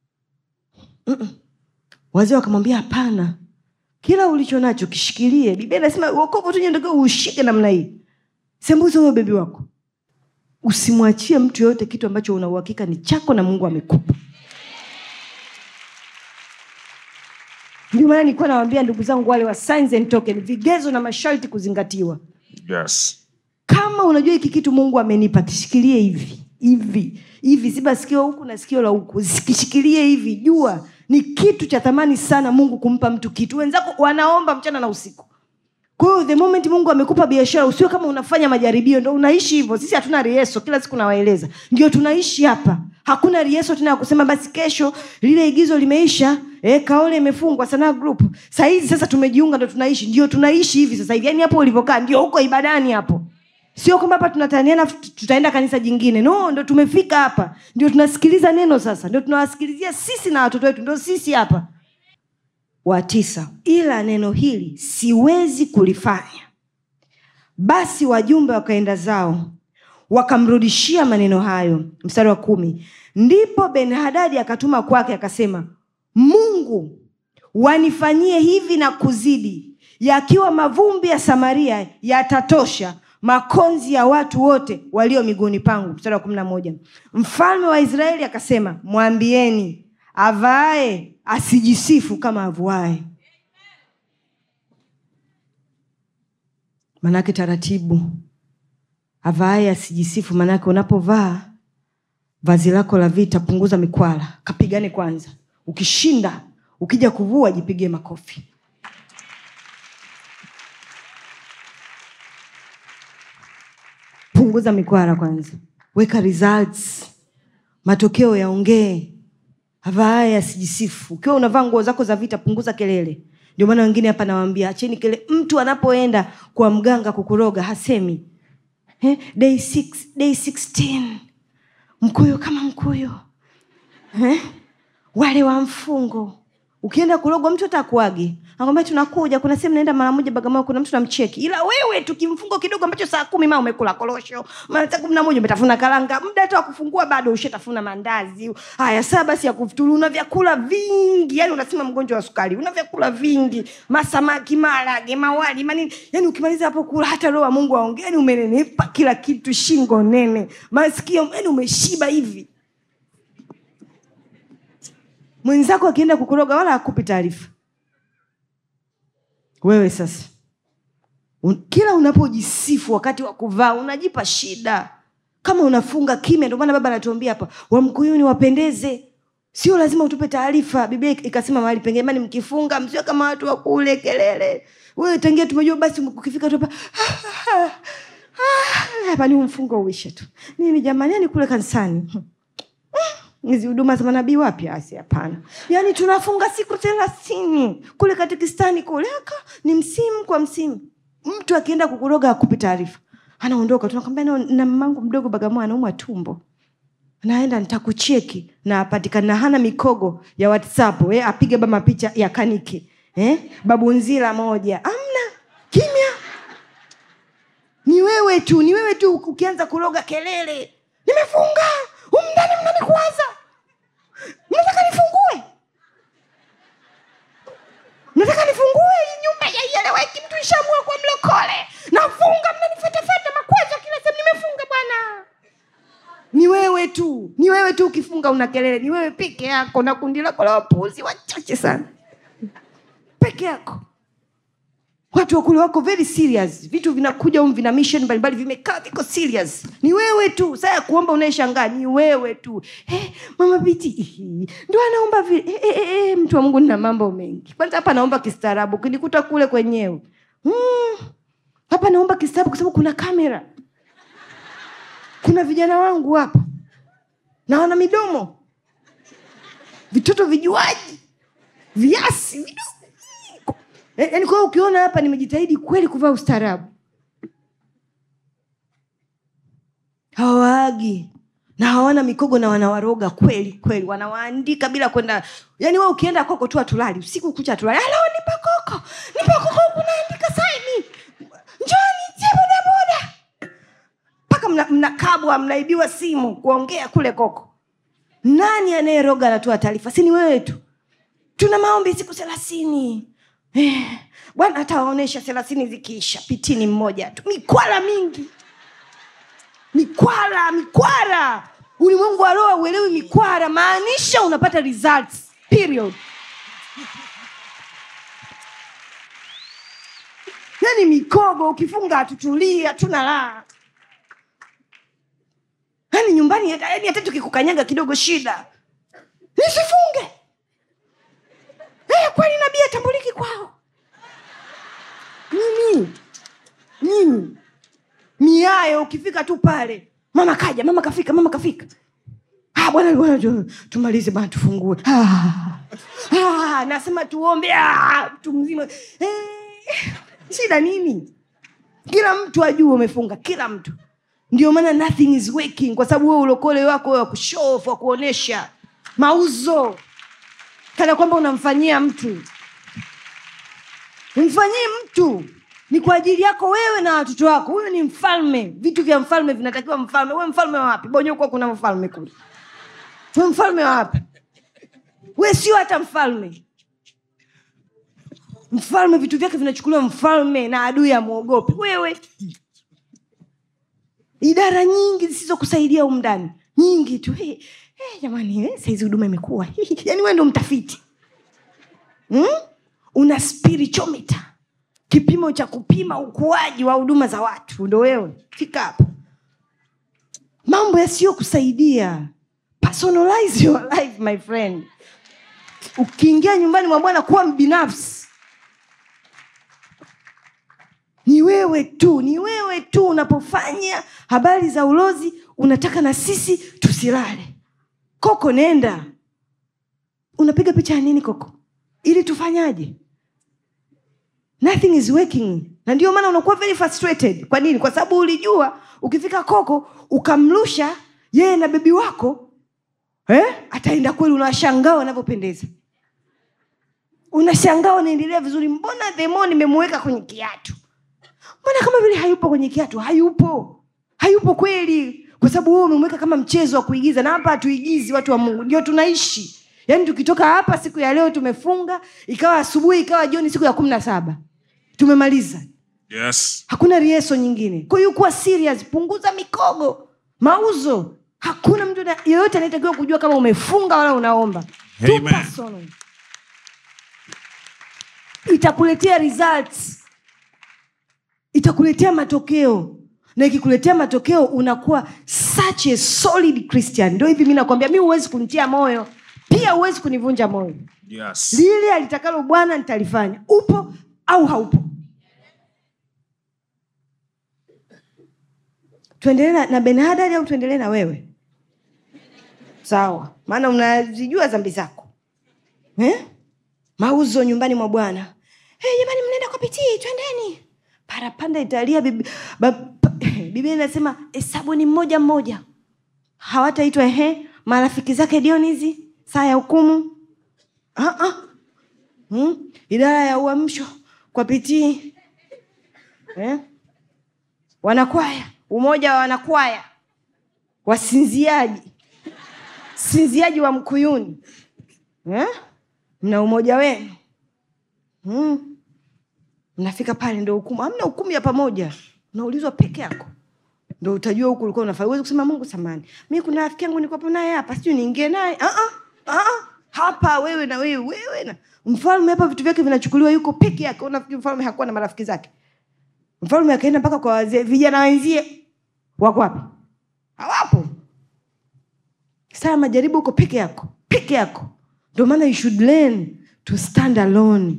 Speaker 2: wazee wakamwambia hapana. Kila ulicho nacho kishikilie. Biblia inasema wokovu tu ndio ushike namna hii. Sembuza huyo bebi wako. Usimwachie mtu yote kitu ambacho una uhakika ni chako na Mungu amekupa. Ndio maana nilikuwa nawaambia ndugu zangu wale wa signs and token, vigezo na masharti kuzingatiwa.
Speaker 3: Yes.
Speaker 2: Kama unajua hiki kitu Mungu amenipa, kishikilie hivi. Siba sikio huku na sikio la huku. Kishikilie hivi. Jua ni kitu cha thamani sana Mungu kumpa mtu kitu. Wenzako wanaomba mchana na usiku. Kwa hiyo the moment Mungu amekupa biashara, usiwe kama unafanya majaribio ndio unaishi hivyo. Sisi hatuna rieso, kila siku nawaeleza. Ndio tunaishi hapa. Hakuna rieso tena kusema basi kesho lile igizo limeisha, Kaole imefungwa Sanaa Group. Sasa tumejiunga ndio tunaishi. Ndio tunaishi hivi sasa hivi. Yaani hapo ulivokaa ndio huko ibadani hapo. Sio kwamba hapa tunataniana tutaenda kanisa jingine. No, ndio tumefika hapa. Ndio tunasikiliza neno sasa. Ndio tunawasikilizia sisi na watoto wetu. Ndio sisi hapa. Wa 9, ila neno hili siwezi kulifanya. Basi wajumbe wakaenda zao, wakamrudishia maneno hayo. Mstari wa 10. Ndipo Ben-Hadadi akatuma kwake akasema, Mungu wanifanyie hivi na kuzidi, yakiwa mavumbi ya Samaria yatatosha makonzi ya watu wote walio miguuni pangu. Mstari wa 11. Mfalme wa Israeli akasema, mwambieni avaae asijisifu kama avuae. Manake taratibu. Avaae asijisifu, manake unapovaa vazi lako la vita, punguza mikwala, kapigane kwanza. Ukishinda, ukija kuvua jipige makofi. Punguza mikwala kwanza. Weka results. Matokeo yaongee. Avaae asijisifu. Ukiwa unavaa nguo zako za vita, punguza kelele. Ndio maana wengine hapa nawaambia acheni kelele. Mtu anapoenda kwa mganga kukuroga hasemi day 6, day 16. Mkuyo kama mkuyo. Wale wa mfungo. Ukienda kuroga mtu atakuage. Anakuambia tunakuja, kuna sehemu naenda mara moja Bagamoyo, kuna mtu namcheki. Ila wewe tukimfungo kidogo ambacho saa 10 mama umekula korosho, mara saa 11 umetafuna karanga, muda tu wa kufungua bado ushatafuna mandazi. Haya saa basi ya kufuturu, una vyakula vingi. Yaani unasema mgonjwa wa sukari, una vyakula vingi. Masamaki, marage, mawali, manini. Yaani ukimaliza hapo kula hata roho wa Mungu aongee, yaani umenenepa kila kitu, shingo nene, masikio, yaani umeshiba hivi. Mwenzako akienda kukuroga wala hakupi taarifa. Wewe sasa kila unapojisifu wakati wa kuvaa unajipa shida. Kama unafunga kimya, ndio maana baba anatuambia hapa, Wamkuyuni wapendeze. Sio lazima utupe taarifa. Biblia ikasema mahali pengine mkifunga msio kama watu wa kule kelele. Wewe tangia tumejua basi ukifika tu hapa ni mfungo uishe tu. Nini jamani, yani kule kanisani. Hizi huduma za manabii wapi? Hapana. Yaani tunafunga siku 30 kule katikistani kule, ni msimu kwa msimu. Mtu akienda kukuroga akupi taarifa. Anaondoka, tunakwambia na mamangu mdogo Bagamoyo anaumwa tumbo. Naenda nitakucheki na apatikana hana mikogo ya WhatsApp, apige baba picha ya kaniki. Babu nzila moja. Amna, kimya. Ni wewe tu ukianza kuroga kelele. Nimefunga. Umndani mnanikwaza. Nataka nifungue hii nyumba ya ieleweki, mtu ishamua kwa mlokole. Nafunga, mnanifuata makwazo kila sehemu, nimefunga bwana. Ni wewe tu ukifunga una kelele. Ni wewe peke yako na kundi lako la wapuuzi wachache sana. Peke yako. Watu wa kule wako very serious. Vitu vinakuja vina mission mbalimbali, vimekaa viko serious. Ni wewe tu. Sasa kuomba unaishangaa, ni wewe tu. Mama Biti ndio anaomba vile. Mtu wa Mungu nina mambo mengi. Kwanza hapa naomba kistaarabu. Ukinikuta kule kwenyewe. Hapa naomba kistaarabu kwa sababu kuna kamera. Kuna vijana wangu hapa. Na wana midomo. Vitoto vijuaji. Viasi vidogo. Yaani kwa ukiona hapa nimejitahidi kweli kuvaa ustaarabu. Hawaagi na hawana mikogo na wanawaroga kweli kweli, wanawaandika bila kwenda. Yaani wewe ukienda koko tu atulali usiku kucha atulali, halo nipa koko kunaandika saini, njoni boda boda, mpaka mnakabwa mnaibiwa simu kuongea kule koko. Nani anayeroga anatoa taarifa? Si ni wewe tu. Tuna maombi siku 30. Bwana atawaonesha 30 zikiisha, pitini mmoja tu. Mikwala mingi. Mikwara. Ulimwengu wa roho uelewi mikwara, maanisha unapata results. Period. Yaani mikogo ukifunga atutulia, tunalala. Yaani nyumbani hata tukikukanyaga kidogo shida. Nisifunge. Kwani nabii atambuliki kwao? Nini? Miayo ukifika tu pale, mama kaja, mama kafika. Bwana tumalize bwana tufungue. Nasema tuombe mtu mzima. Shida nini? Kila mtu ajue umefunga, kila mtu. Ndio maana nothing is working, kwa sababu wewe ulokole wako wewe kushow off, kuonesha mauzo. Kana kwamba unamfanyia mtu. Umfanyie mtu ni kwa ajili yako wewe na watoto wako. Wewe ni mfalme. Vitu vya mfalme vinatakiwa mfalme. Wewe mfalme wapi? Bonyo kwa kuna mfalme kule. Wewe mfalme wapi? Wewe sio hata mfalme. Mfalme vitu vyake vinachukuliwa mfalme na adui amuogope. Wewe. Idara nyingi zisizokusaidia huko ndani. Nyingi tu. Jamani, saizi huduma imekuwa. Yaani wewe ndio mtafiti. Una spiritometer. Kipimo cha kupima ukuaji wa huduma za watu. Ndio wewe. Fika hapo. Mambo yasiyo kusaidia. Personalize your life, my friend. Ukiingia nyumbani mwa Bwana kuwa mbinafsi. Ni wewe tu unapofanya habari za ulozi, unataka na sisi tusilale. Koko nenda. Unapiga picha ya nini koko? Ili tufanyaje? Nothing is working. Na ndio maana unakuwa very frustrated. Kwa nini? Kwa sababu ulijua ukifika koko ukamlusha yeye na bebi wako, ataenda kweli. Unashangaa wanavyopendeza. Unashangaa wanaendelea vizuri. Mbona demo nimemweka kwenye kiatu? Mbona kama vile hayupo kwenye kiatu? Hayupo kweli. Kwa sababu wewe umemweka kama mchezo wa kuigiza. Na hapa hatuigizi, watu wa Mungu. Ndio tunaishi. Yaani tukitoka hapa siku ya leo tumefunga, ikawa asubuhi, ikawa jioni siku ya 17. Tumemaliza.
Speaker 3: Yes.
Speaker 2: Hakuna rieso nyingine. Kwa hiyo kuwa serious, punguza mikogo, mauzo. Hakuna mtu yeyote anayetakiwa kujua kama umefunga wala unaomba.
Speaker 3: Amen.
Speaker 2: Itakuletea results. Itakuletea matokeo. Na ikikuletea matokeo unakuwa such a solid Christian. Ndio hivi mimi nakwambia, mimi huwezi kunitia moyo, pia huwezi kunivunja moyo.
Speaker 3: Yes.
Speaker 2: Lile alitakalo Bwana nitalifanya. Upo au haupo? Tuendelee na Ben-Hadad au tuendelee na wewe? Sawa. Maana unazijua dhambi zako. Mauzo nyumbani mwa Bwana. Jamani mnaenda kwa pitii, twendeni. Parapanda Italia, Biblia inasema hesabu ni mmoja. Hawataitwa marafiki zake Dionizi saa ya hukumu. Idara ya uamsho kwa pitii. Wanakwaya, umoja wa wanakwaya. Sinziaji wa Mkuyuni. Mna umoja wenu. Mnafika pale ndio hukumu. Hamna hukumu ya pamoja. Unaulizwa peke yako. Ndio utajua huko ulikuwa unafanya. Uweze kusema Mungu samani. Mimi kuna rafiki yangu niko naye hapa, sijui niingie naye. Hapa wewe na mfalme hapa vitu vyake vinachukuliwa, yuko peke yake. Unafikiri mfalme hakuwa na marafiki zake? Mfalme akaenda mpaka kwa wazee, vijana wenzie wako wapi? Hawapo. Sasa majaribu uko peke yako. Ndio maana you should learn to stand alone.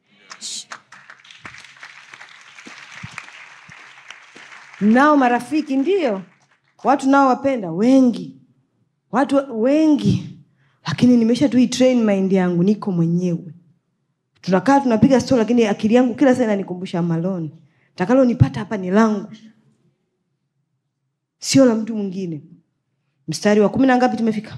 Speaker 2: Nao marafiki ndio watu nao wapenda watu wengi, lakini nimesha tu train mind yangu, niko mwenyewe Tunakaa tunapiga story, lakini akili yangu kila saa inanikumbusha Maloni. Takalo nipata hapa ni langu, sio la mtu mwingine. Mstari wa 10 na ngapi tumefika?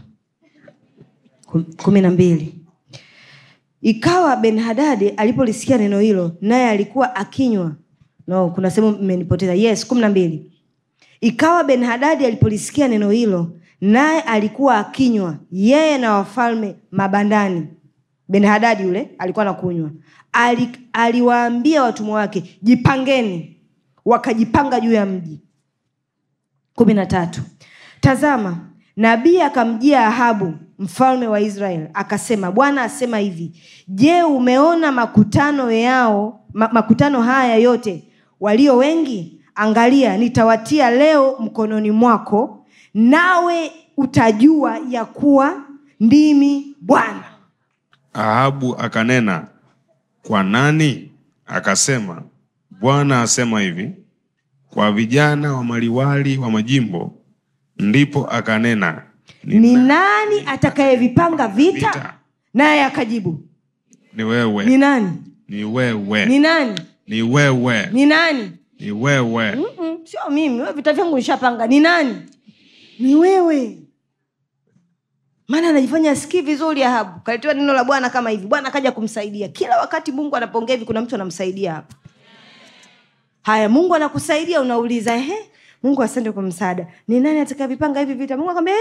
Speaker 2: 12. Ikawa Ben-Hadadi alipolisikia neno hilo, naye alikuwa akinywa. Kuna sehemu mmenipoteza. Yes, 12. Ikawa Ben-Hadadi alipolisikia neno hilo, naye alikuwa akinywa, yeye na wafalme mabandani. Ben-Hadadi yule alikuwa anakunywa. Aliwaambia watumwa wake, jipangeni. Wakajipanga juu ya mji. 13. Tazama, nabii akamjia Ahabu mfalme wa Israeli, akasema, Bwana asema hivi, je, umeona makutano haya yote walio wengi? Angalia, nitawatia leo mkononi mwako, nawe utajua ya kuwa ndimi Bwana.
Speaker 3: Ahabu akanena, kwa nani? Akasema, Bwana asema hivi, kwa vijana wa maliwali wa majimbo. Ndipo akanena,
Speaker 2: ni nani atakayevipanga vita? Naye akajibu,
Speaker 3: ni wewe.
Speaker 2: Ni nani?
Speaker 3: Ni wewe.
Speaker 2: Ni nani?
Speaker 3: Ni wewe.
Speaker 2: Ni nani?
Speaker 3: Ni wewe.
Speaker 2: Sio mimi, wewe vita vyangu nishapanga. Ni nani? Ni wewe. Maana anajifanya asikii vizuri Ahabu. Kaletewa neno la Bwana kama hivi. Bwana akaja kumsaidia. Kila wakati Mungu anapongea hivi, kuna mtu anamsaidia hapa. Haya, Mungu anakusaidia, unauliza, Mungu asante kwa msaada. Ni nani atakayevipanga hivi vita? Mungu akamwambia,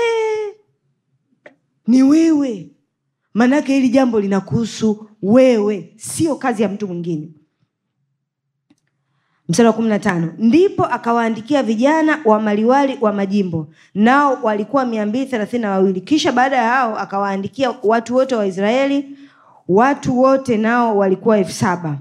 Speaker 2: ni wewe. Manake hili jambo linakuhusu wewe, sio kazi ya mtu mwingine. Mstari wa 15. Ndipo akawaandikia vijana wa maliwali wa majimbo, nao walikuwa 232. Kisha baada ya hao akawaandikia watu wote wa Israeli, watu wote nao walikuwa 7,000.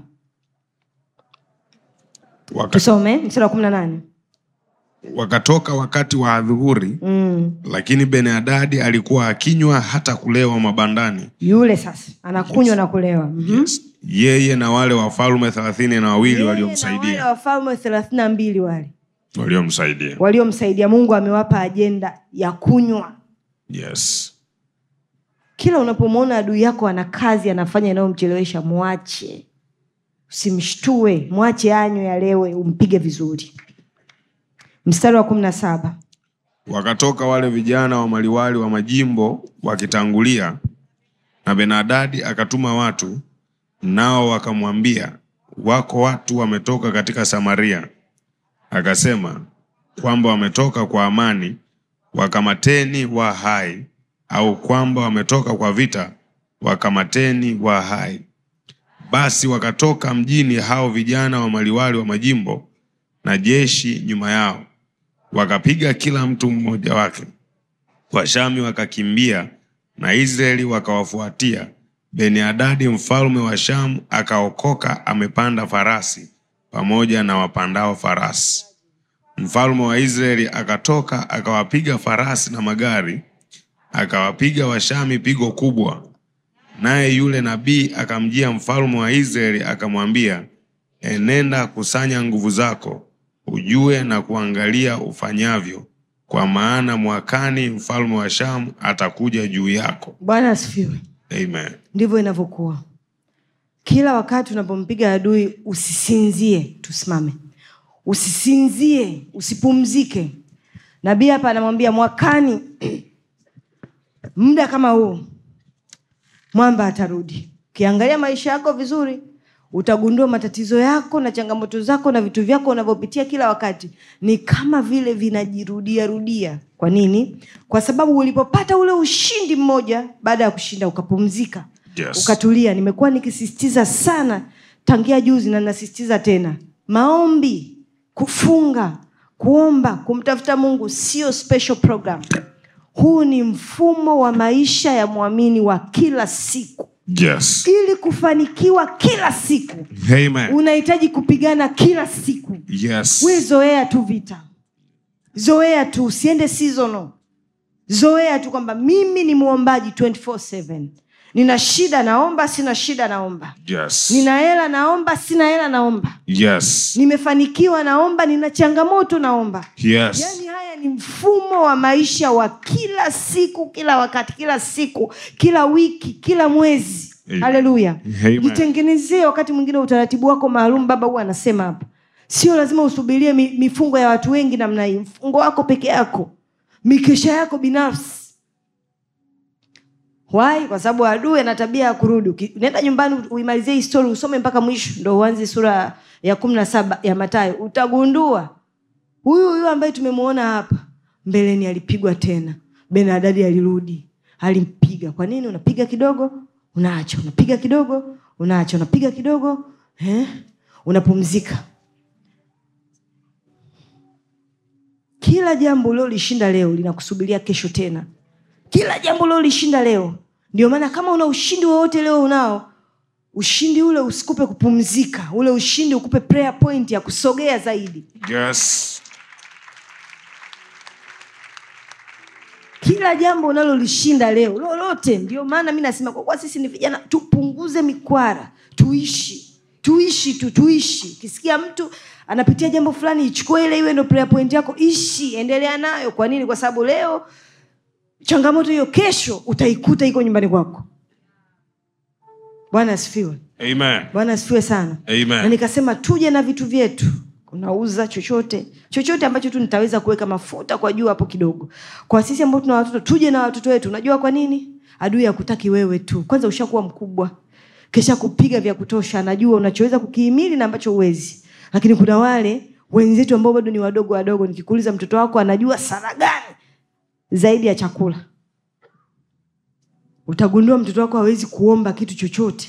Speaker 2: Tusome mstari wa 18.
Speaker 3: Wakatoka wakati wa adhuhuri, lakini Ben-Hadadi alikuwa akinywa hata kulewa mabandani.
Speaker 2: Yule sasa anakunywa na kulewa.
Speaker 3: Yes. Yeye na wale wafalme 32 waliomsaidia.
Speaker 2: Wale wafalme 32 waliomsaidia. Mungu amewapa ajenda ya kunywa.
Speaker 3: Yes.
Speaker 2: Kila unapomwona adui yako ana kazi anafanya inayomchelewesha, muache. Usimshtue, muache anywe alewe, umpige vizuri. Mstari wa 17.
Speaker 3: Wakatoka wale vijana wa maliwali wa majimbo wakitangulia, na Ben-Hadadi akatuma watu, nao wakamwambia, wako watu wametoka katika Samaria. Akasema kwamba wametoka kwa amani, wakamateni wa hai, au kwamba wametoka kwa vita, wakamateni wa hai. Basi wakatoka mjini hao vijana wa maliwali wa majimbo na jeshi nyuma yao, wakapiga kila mtu mmoja wake. Washami wakakimbia na Israeli wakawafuatia. Ben-Hadadi mfalme wa Shamu akaokoka amepanda farasi pamoja na wapandao farasi. Mfalme wa Israeli akatoka akawapiga farasi na magari, akawapiga Washami pigo kubwa. Naye yule nabii akamjia mfalme wa Israeli akamwambia, enenda kusanya nguvu zako, ujue na kuangalia ufanyavyo, kwa maana mwakani mfalme wa Shamu atakuja juu yako.
Speaker 2: Bwana asifiwe.
Speaker 3: Amen.
Speaker 2: Ndivyo inavyokuwa. Kila wakati unapompiga adui usisinzie, tusimame. Usisinzie, usipumzike. Nabii hapa anamwambia mwakani muda kama huu mwamba atarudi. Ukiangalia maisha yako vizuri, utagundua matatizo yako na changamoto zako na vitu vyako unavyopitia kila wakati ni kama vile vinajirudia rudia. Kwa nini? Kwa sababu ulipopata ule ushindi mmoja, baada ya kushinda ukapumzika.
Speaker 3: Yes.
Speaker 2: Ukatulia. Nimekuwa nikisisitiza sana tangia juzi na nasisitiza tena. Maombi, kufunga, kuomba, kumtafuta Mungu sio special program. Huu ni mfumo wa maisha ya muamini wa kila siku.
Speaker 3: Yes.
Speaker 2: Ili kufanikiwa kila siku,
Speaker 3: Amen,
Speaker 2: unahitaji kupigana kila siku.
Speaker 3: Yes.
Speaker 2: Wewe zoea tu vita. Zoea tu, usiende seasonal. Zoea tu kwamba mimi ni muombaji 24/7. Nina shida naomba, sina shida naomba.
Speaker 3: Yes.
Speaker 2: Nina hela naomba, sina hela naomba.
Speaker 3: Yes.
Speaker 2: Nimefanikiwa naomba, nina changamoto naomba.
Speaker 3: Yes.
Speaker 2: Yaani haya ni mfumo wa maisha wa kila siku, kila wakati, kila siku, kila wiki, kila mwezi. Haleluya. Jitengenezee wakati mwingine utaratibu wako maalum. Baba huwa anasema hapa, sio lazima usubirie mifungo ya watu wengi namna hii. Mfungo wako peke yako, mikesha yako binafsi. Why? Kwa sababu adui ana tabia ya kurudi. Nenda nyumbani uimalizie story, usome mpaka mwisho ndio uanze sura ya 17 ya Mathayo. Utagundua huyu ambaye tumemuona hapa mbeleni alipigwa tena. Ben-Hadad alirudi, alimpiga. Kwa nini? Unapiga kidogo, unaacha, unapiga kidogo, unaacha, unapiga kidogo, unapumzika. Kila jambo ulilolishinda leo linakusubiria kesho tena. Kila jambo ulilolishinda leo. Ndio maana kama una ushindi wowote leo unao, ushindi ule usikupe kupumzika. Ule ushindi ukupe prayer point ya kusogea zaidi.
Speaker 3: Yes.
Speaker 2: Kila jambo unalolishinda leo lolote. Ndio maana mimi nasema kwa sisi ni vijana tupunguze mikwara, tuishi. Kisikia mtu anapitia jambo fulani, ichukue ile iwe ndio prayer point yako, ishi, endelea nayo. Kwa nini? Kwa sababu leo changamoto hiyo kesho utaikuta iko nyumbani kwako. Bwana asifiwe.
Speaker 3: Amen.
Speaker 2: Bwana asifiwe sana.
Speaker 3: Amen.
Speaker 2: Na nikasema tuje na vitu vyetu. Unauza chochote ambacho tu nitaweza kuweka mafuta kwa juu hapo kidogo. Kwa sisi ambao tuna watoto, tuje na watoto wetu. Unajua kwa nini? Adui hakutaki wewe tu. Kwanza ushakuwa mkubwa, kisha kupiga vya kutosha. Anajua unachoweza kukihimili na ambacho huwezi. Lakini kuna wale wenzetu ambao bado ni wadogo. Nikikuuliza mtoto wako anajua sala gani zaidi ya chakula, utagundua mtoto wako hawezi kuomba kitu chochote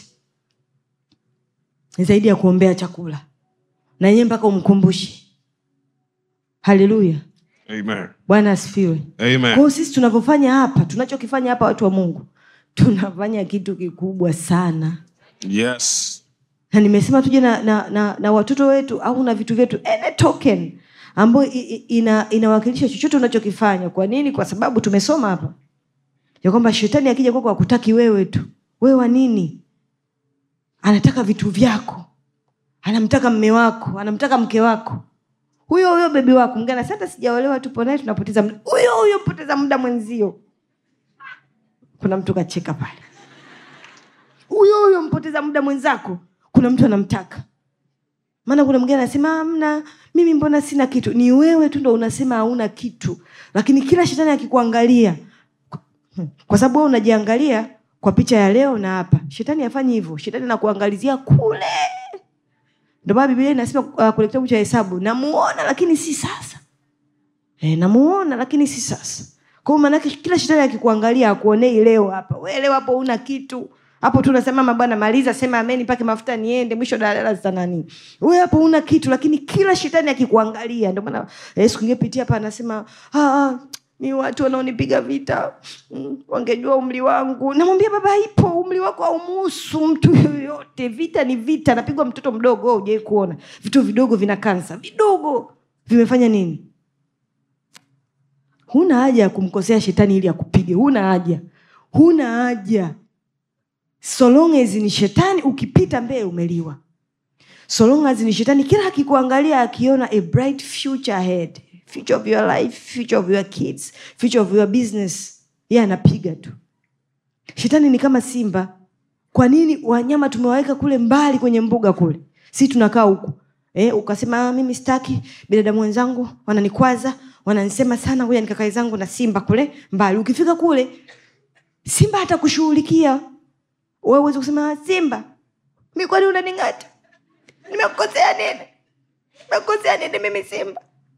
Speaker 2: zaidi ya kuombea chakula. Na yeye mpaka umkumbushe. Haleluya.
Speaker 3: Amen.
Speaker 2: Bwana asifiwe.
Speaker 3: Amen.
Speaker 2: Kwa sisi tunavyofanya hapa, tunachokifanya hapa watu wa Mungu, tunafanya kitu kikubwa sana.
Speaker 3: Yes.
Speaker 2: Na nimesema tuje na watoto wetu au na vitu vyetu, any token ambayo inawakilisha chochote unachokifanya. Kwa nini? Kwa sababu tumesoma hapa ya kwamba shetani akija kwako hakutaki wewe tu. Wewe wa nini? Anataka vitu vyako. Anamtaka mume wako, anamtaka mke wako. Huyo bebi wako, mgana sasa sijaolewa tupo naye tunapoteza muda. Huyo poteza muda mwenzio. Kuna mtu kacheka pale. Huyo mpoteza muda mwenzako. Kuna mtu anamtaka. Maana kuna mgana anasema hamna, mimi mbona sina kitu. Ni wewe tu ndio unasema hauna kitu. Lakini kila shetani akikuangalia, kwa sababu wewe unajiangalia kwa picha ya leo na hapa. Shetani hafanyi hivyo. Shetani anakuangalizia kule. Ndio maana Biblia inasema kwenye kitabu cha Hesabu, namuona lakini si sasa. Namuona lakini si sasa. Kwa maana kila shetani akikuangalia akuonei leo hapa. Wewe leo hapo una kitu. Hapo tu unasema bwana maliza, sema amen, pake mafuta niende, mwisho dalala za nani. Wewe hapo una kitu, lakini kila shetani akikuangalia. Ndio maana Yesu kingepitia hapa anasema ni watu wanaonipiga vita, wangejua umri wangu. Namwambia baba, ipo umri wako haumuhusu mtu yoyote. Vita ni vita. Anapigwa mtoto mdogo. Wewe hujai kuona vitu vidogo vina kansa? Vidogo vimefanya nini? Huna haja ya kumkosea shetani ili akupige. Huna haja. So long as ni shetani, ukipita mbele umeliwa. So long as ni shetani, kila akikuangalia akiona a bright future ahead, future of your life, future of your kids, future of your business, yeye anapiga tu. Shetani ni kama simba. Kwa nini wanyama tumewaweka kule mbali kwenye mbuga kule? Sisi tunakaa huku. Ukasema mimi sitaki, binadamu wenzangu wananikwaza, wananisema sana, ngoja nikakae zangu na simba kule mbali. Ukifika kule, simba atakushughulikia. Wewe uweze kusema simba, mimi kwani unaningata? Nimekukosea nini? Mimi simba?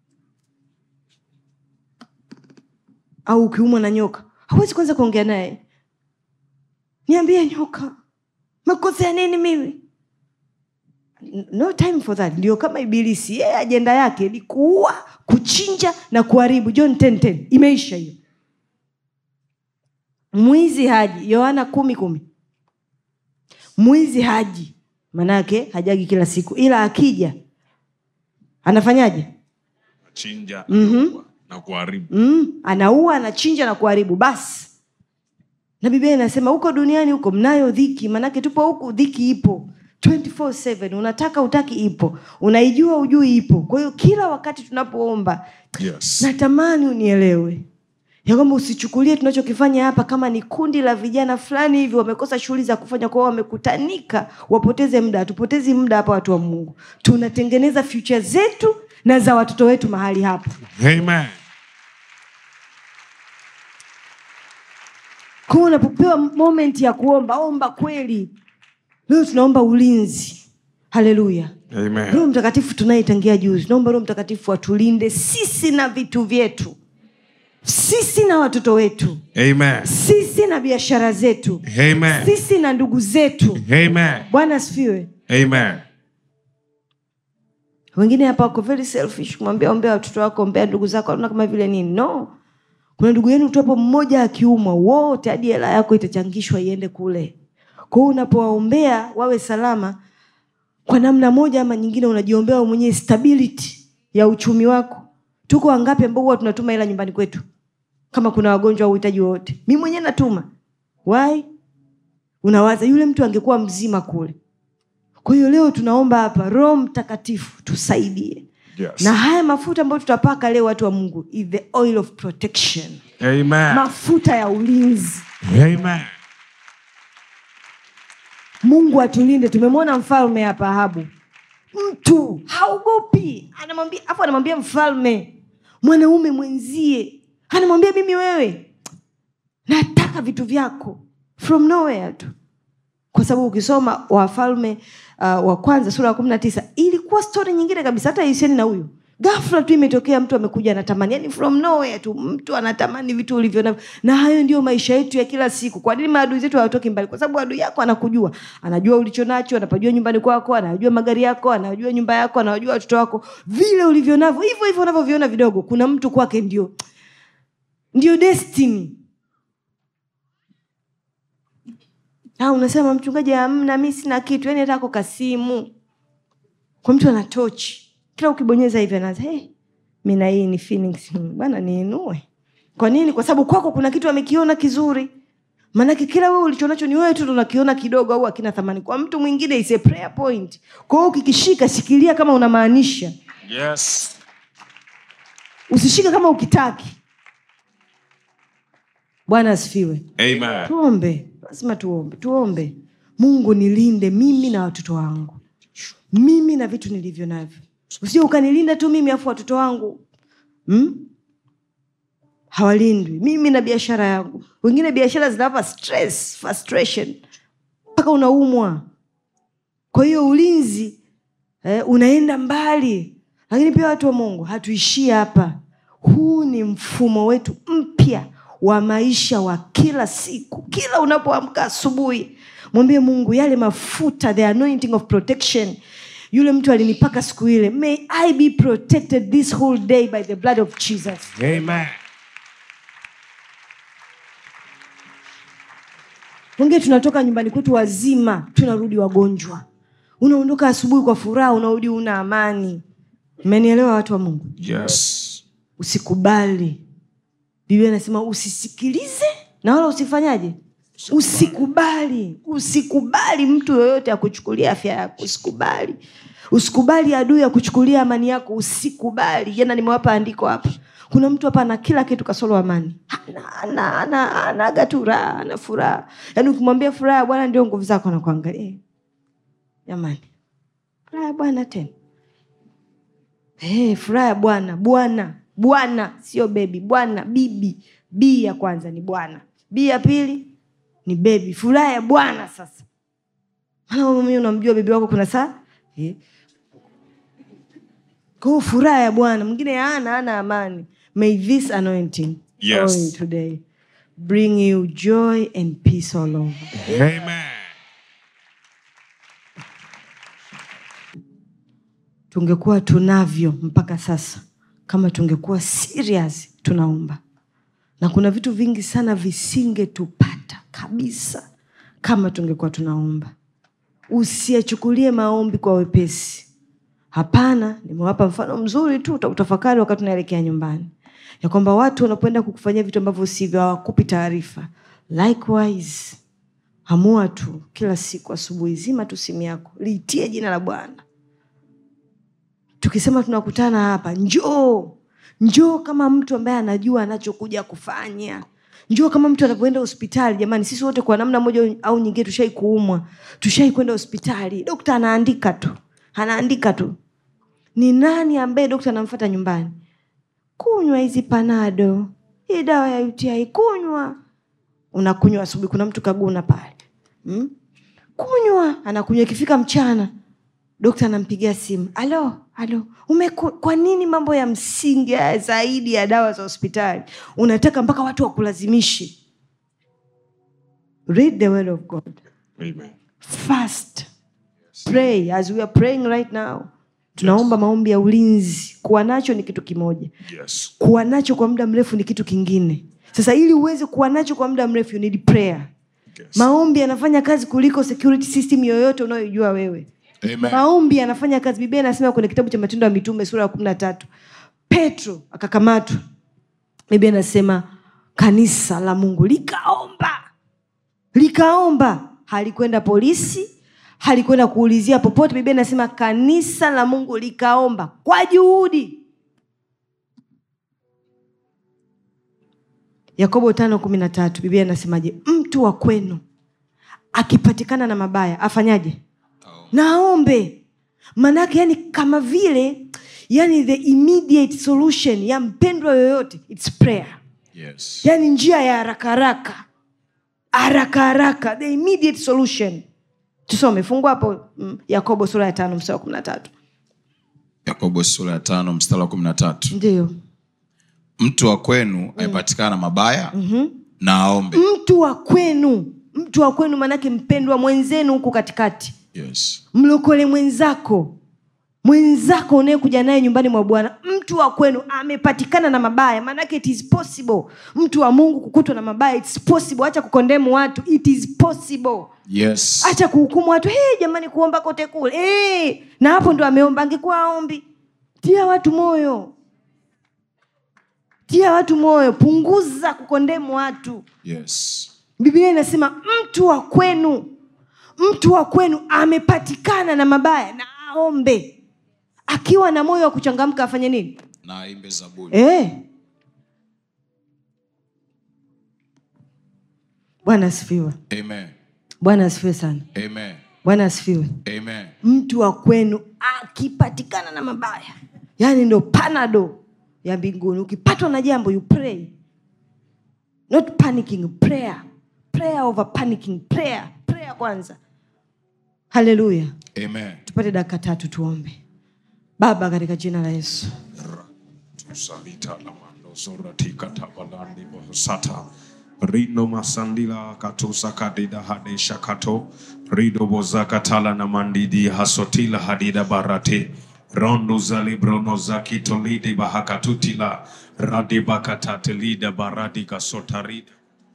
Speaker 2: Au ukiumwa na nyoka, hauwezi kwanza kuongea naye. Niambie nyoka, nimekukosea nini mimi? No time for that. Ndio kama ibilisi, yeye ajenda yake ni kuua, kuchinja na kuharibu. John 10:10 imeisha hiyo. Mwizi haji, Yohana 10:10. Mwizi haji, manake hajagi kila siku, ila akija anafanyaje?
Speaker 3: Chinja na kuharibu.
Speaker 2: Anaua, anachinja na kuharibu. Basi. Na Biblia inasema huko duniani huko mnayo dhiki, manake tupo huku, dhiki ipo 24/7. Unataka utaki ipo, unaijua ujui ipo. Kwa hiyo kila wakati tunapoomba,
Speaker 3: yes,
Speaker 2: natamani unielewe ya kwamba usichukulie tunachokifanya hapa kama ni kundi la vijana fulani hivi wamekosa shughuli za kufanya, kwa wamekutanika wapoteze muda. Tupotezi muda hapa, watu wa Mungu. Tunatengeneza future zetu na za watoto wetu mahali hapa.
Speaker 3: Amen.
Speaker 2: Kwa unapopewa moment ya kuomba, omba kweli. Leo tunaomba ulinzi. Haleluya.
Speaker 3: Amen.
Speaker 2: Roho Mtakatifu tunaitangia juzi. Naomba Roho Mtakatifu atulinde sisi na vitu vyetu. Sisi na watoto wetu.
Speaker 3: Amen.
Speaker 2: Sisi na biashara zetu.
Speaker 3: Amen.
Speaker 2: Sisi na ndugu zetu.
Speaker 3: Amen.
Speaker 2: Bwana asifiwe.
Speaker 3: Amen.
Speaker 2: Wengine hapa wako very selfish, kumwambia ombea watoto wako, ombea ndugu zako, unaona kama vile nini? No. Kuna ndugu yenu tupo mmoja akiumwa, wote hadi hela yako itachangishwa iende kule. Kwa hiyo unapowaombea wawe salama, kwa namna moja ama nyingine unajiombea mwenyewe stability ya uchumi wako. Tuko wangapi ambao huwa tunatuma hela nyumbani kwetu kama kuna wagonjwa au uhitaji wote? Mimi mwenyewe natuma. Why? Unawaza yule mtu angekuwa mzima kule. Kwa hiyo leo tunaomba hapa Roho Mtakatifu tusaidie.
Speaker 3: Yes.
Speaker 2: Na haya mafuta ambayo tutapaka leo watu wa Mungu is the oil of protection.
Speaker 3: Amen.
Speaker 2: Mafuta ya ulinzi.
Speaker 3: Amen.
Speaker 2: Mungu atulinde. Tumemwona mfalme hapa Ahabu. Mtu haogopi. Anamwambia mfalme, mwanaume mwenzie, anamwambia mimi wewe nataka vitu vyako from nowhere tu. Kwa sababu ukisoma Wafalme wa kwanza sura ya 19 ilikuwa story nyingine kabisa. Hata Isiani na huyu ghafla tu imetokea mtu amekuja anatamani, yani from nowhere tu mtu anatamani vitu ulivyo navyo. Na hayo ndio maisha yetu ya kila siku. Kwa nini maadui zetu hawatoki mbali? Kwa sababu adui yako anakujua, anajua ulichonacho, anapajua nyumbani kwako, anajua magari yako, anajua nyumba yako, anajua watoto wako, vile ulivyo navyo, hivyo hivyo unavyoviona vidogo. Kuna mtu kwake ndio destiny. Unasema mchungaji hamna, mimi sina kitu, yani hata kasimu. Kwa mtu ana tochi, kila ukibonyeza hivi anaanza, mimi na hii ni Phoenix, bwana niinue. Kwa nini? Kwa sababu kwako kuna kitu amekiona kizuri. Maana kila wewe ulichonacho ni wewe tu unakiona kidogo au hakina thamani. Kwa mtu mwingine is a prayer point. Kwa hiyo ukikishika shikilia kama unamaanisha.
Speaker 3: Yes.
Speaker 2: Usishike kama ukitaki. Bwana asifiwe.
Speaker 3: Amen.
Speaker 2: Tuombe. Lazima tuombe. Mungu nilinde mimi na watoto wangu. Mimi na vitu nilivyo navyo. Usije ukanilinda tu mimi afu watoto wangu hawalindwi. Mimi na biashara yangu. Wengine biashara zinawapa stress, frustration, mpaka unaumwa. Kwa hiyo ulinzi unaenda mbali. Lakini pia watu wa Mungu hatuishii hapa. Huu ni mfumo wetu mpya wa maisha wa kila siku. Kila unapoamka asubuhi, mwambie Mungu yale mafuta, the anointing of protection, yule mtu alinipaka siku ile, may I be protected this whole day by the blood of Jesus.
Speaker 3: Amen.
Speaker 2: Wengine tunatoka nyumbani kwetu wazima, tunarudi wagonjwa. Unaondoka asubuhi kwa furaha, unarudi una amani. Mmenielewa watu wa Mungu?
Speaker 3: Yes.
Speaker 2: Usikubali. Biblia inasema usisikilize na wala usifanyaje? Usikubali mtu yoyote akuchukulia afya yako. Usikubali adui akuchukulia amani yako. Usikubali. Jana nimewapa andiko hapa. Kuna mtu hapa ana kila kitu kasoro amani. Ana gatura, ana furaha. Yaani ukimwambia furaha ya Bwana ndio nguvu zako na kuangalia. Jamani. Furaha ya Bwana tena. Furaha ya Bwana, sio baby. Bwana, bibi. B ya kwanza ni Bwana. B ya pili ni baby. Furaha ya Bwana sasa. Maana mimi unamjua bibi wako kuna saa? Kwa furaha ya Bwana. Mwingine ana amani. May this anointing oil today bring you joy and peace all over.
Speaker 3: Amen.
Speaker 2: Tungekuwa tunavyo mpaka sasa kama tungekuwa serious tunaomba. Na kuna vitu vingi sana visingetupata kabisa kama tungekuwa tunaomba. Usiachukulie maombi kwa wepesi. Hapana, nimewapa mfano mzuri tu utafakari wakati tunaelekea nyumbani. Ya kwamba watu wanapoenda kukufanyia vitu ambavyo sivyo hawakupi taarifa. Likewise, amua tu kila siku asubuhi zima tu simu yako, liitie jina la Bwana. Tukisema tunakutana hapa, njoo Njoo kama mtu ambaye anajua anachokuja kufanya. Njoo kama mtu anapoenda hospitali. Jamani, sisi wote kwa namna moja au nyingine tushai kuumwa, tushai kwenda hospitali. Daktari anaandika tu. Ni nani ambaye daktari anamfuata nyumbani? Kunywa hizi Panado, hii dawa ya UTI kunywa. Unakunywa asubuhi, kuna mtu kaguna pale. Kunywa, anakunywa. Ikifika mchana, daktari anampigia simu. Halo, kwa nini mambo ya msingi ya zaidi ya dawa za hospitali unataka mpaka watu wakulazimishe? Read the word of God.
Speaker 3: Amen.
Speaker 2: Fast. Pray as we are praying right now. Tunaomba maombi ya ulinzi. Kuwa nacho ni kitu kimoja.
Speaker 3: Yes.
Speaker 2: Kuwa nacho kwa muda mrefu ni kitu kingine. Sasa ili uweze kuwa nacho kwa muda mrefu, you need prayer. Yes. Maombi yanafanya kazi kuliko security system yoyote unayojua wewe.
Speaker 3: Amen.
Speaker 2: Maombi yanafanya kazi. Biblia inasema kwenye kitabu cha Matendo ya Mitume sura ya 13, Petro akakamatwa. Biblia inasema kanisa la Mungu likaomba. Halikwenda polisi, halikwenda kuulizia popote. Biblia inasema kanisa la Mungu likaomba kwa juhudi. Yakobo 5:13 Biblia inasemaje? Mtu wa kwenu akipatikana na mabaya afanyaje? Naombe. Manake yani kama vile yani the immediate solution ya mpendwa yoyote, it's prayer.
Speaker 3: Yes.
Speaker 2: Yani njia ya haraka, the immediate solution. Tusome, fungua hapo Yakobo sura ya 5 mstari wa 13.
Speaker 4: Yakobo sura ya 5 mstari wa 13.
Speaker 2: Ndio.
Speaker 4: Mtu wa kwenu amepatikana na mabaya, na aombe.
Speaker 2: Mtu wa kwenu manake mpendwa mwenzenu huko katikati.
Speaker 4: Yes.
Speaker 2: Mlokole mwenzako unayekuja naye nyumbani mwa Bwana. Mtu wa kwenu amepatikana na mabaya, manake it is possible. Mtu wa Mungu kukutwa na mabaya, it's possible. Acha kukondemu watu, it is possible.
Speaker 4: Yes.
Speaker 2: Acha kuhukumu watu, jamani kuomba kote kule. Na hapo ndo ameomba, angekuwa aombi. Tia watu moyo, punguza kukondemu watu.
Speaker 4: Yes.
Speaker 2: Biblia inasema mtu wa kwenu amepatikana na mabaya, na aombe. Akiwa na moyo wa kuchangamka afanye nini?
Speaker 4: Na aimbe zaburi.
Speaker 2: Bwana asifiwe.
Speaker 4: Amen.
Speaker 2: Bwana asifiwe sana.
Speaker 4: Amen.
Speaker 2: Bwana asifiwe.
Speaker 4: Amen.
Speaker 2: Mtu wa kwenu akipatikana na mabaya, yani ndo Panado ya mbinguni. Ukipatwa na jambo, you pray. Not panicking, prayer. Prayer over panicking. Prayer kwanza. Hallelujah.
Speaker 4: Amen.
Speaker 2: Tupate dakika 3 tuombe. Baba, katika jina la Yesu.
Speaker 3: Tusalita la mando zoratika tabalandi bohosata. Rino masandila katusa kadida hadesha kato. Rido bozaka tala na mandidi hasotila hadida barate. Rondo zalibrono zakitolidi bahakatutila. Radi bakatatelida baradi kasotarida.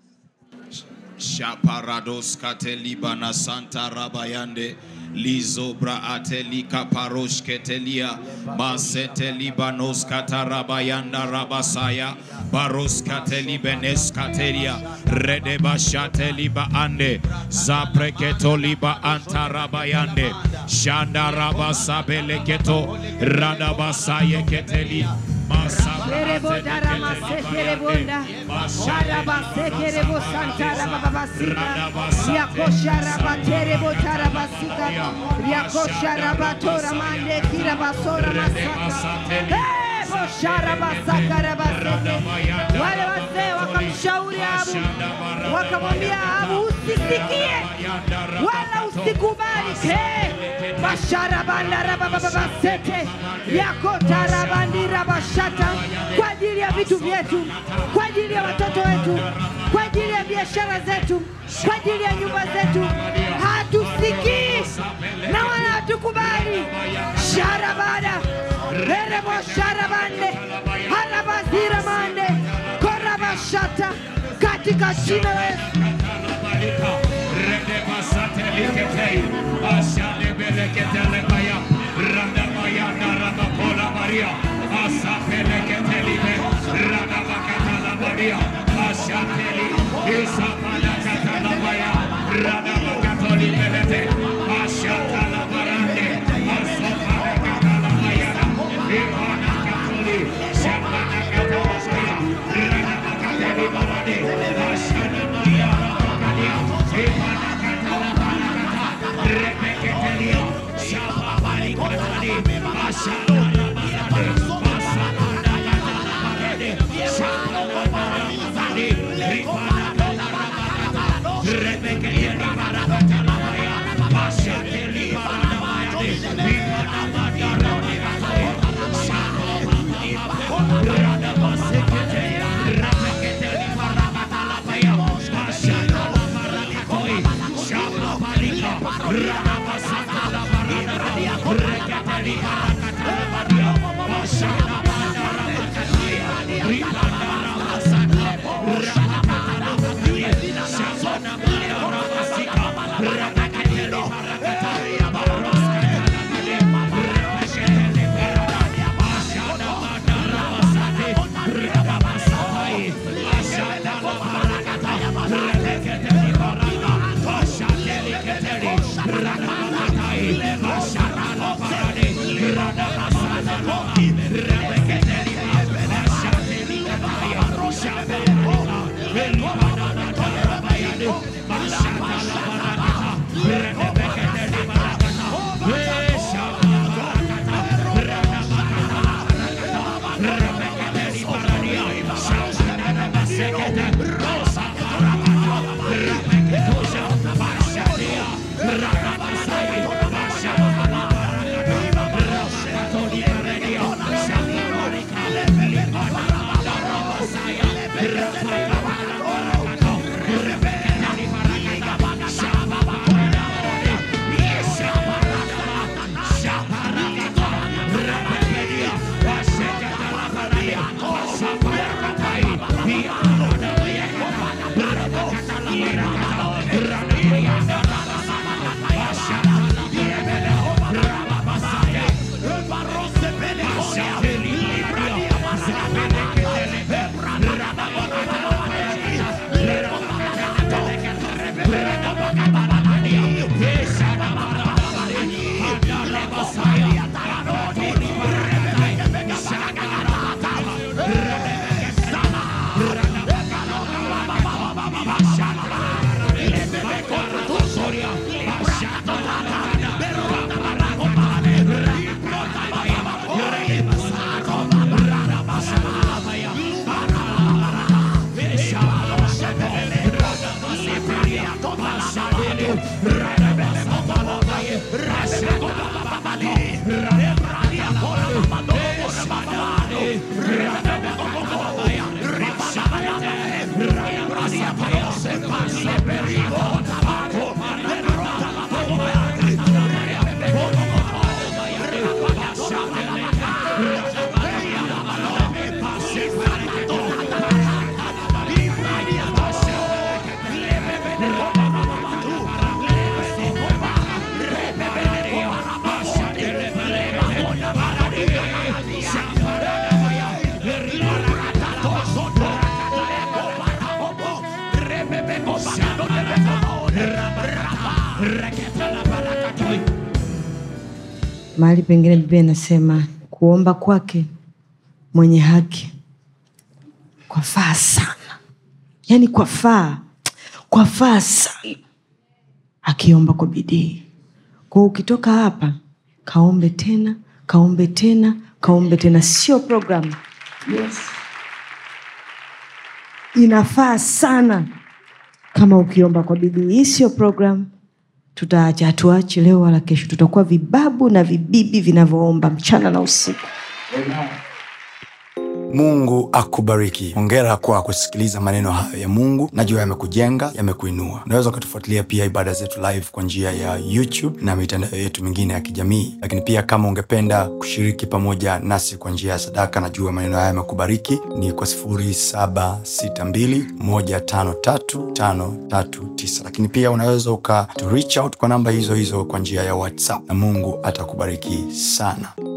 Speaker 4: Shaparados katelibana santa rabayande lizo braatelika parosh ketelia masete libanos katarabayanda rabasaya baros katelibenes katelia redeba shateliba ande zapreketo liba antarabayande shanda rabasabeleketo radabasaye keteli
Speaker 2: Kerebodara masekerebonda warabasekerebo santara babasika yakoshara baterebo tarabasika yakoshara batora mande kirabasora masaka boshara basakara baseke. Wale wazee wakamshauri Ahabu, wakamwambia Ahabu, usisikie wala usikubali. Bashara bandara bababasete yakotara bandira bashata, kwa ajili ya vitu vyetu, kwa ajili ya watoto wetu, kwa ajili ya biashara zetu, kwa ajili ya nyumba zetu. Hatusikii na wala hatukubali. Sharabada Erebo sharabande harabazira mande korabashata, katika jina la Yesu.
Speaker 3: Shambana
Speaker 2: Mahali pengine Biblia inasema kuomba kwake mwenye haki kwafaa sana. Yaani kwafaa sana akiomba kwa bidii. Kwa ukitoka hapa kaombe tena, kaombe tena, kaombe tena, sio program. Yes. Inafaa sana kama ukiomba kwa bidii. Hii sio program. Tuache leo wala kesho. Tutakuwa vibabu na vibibi vinavyoomba mchana na usiku.
Speaker 1: Mungu akubariki. Hongera kwa kusikiliza maneno hayo ya Mungu. Najua yamekujenga, yamekuinua. Unaweza kutufuatilia pia ibada zetu live kwa njia ya YouTube na mitandao yetu mingine ya kijamii. Lakini pia kama ungependa kushiriki pamoja nasi kwa njia ya sadaka, najua maneno haya yamekubariki, ni kwa 0762153539. Lakini pia unaweza reach out kwa namba hizo hizo kwa njia ya WhatsApp na Mungu atakubariki sana.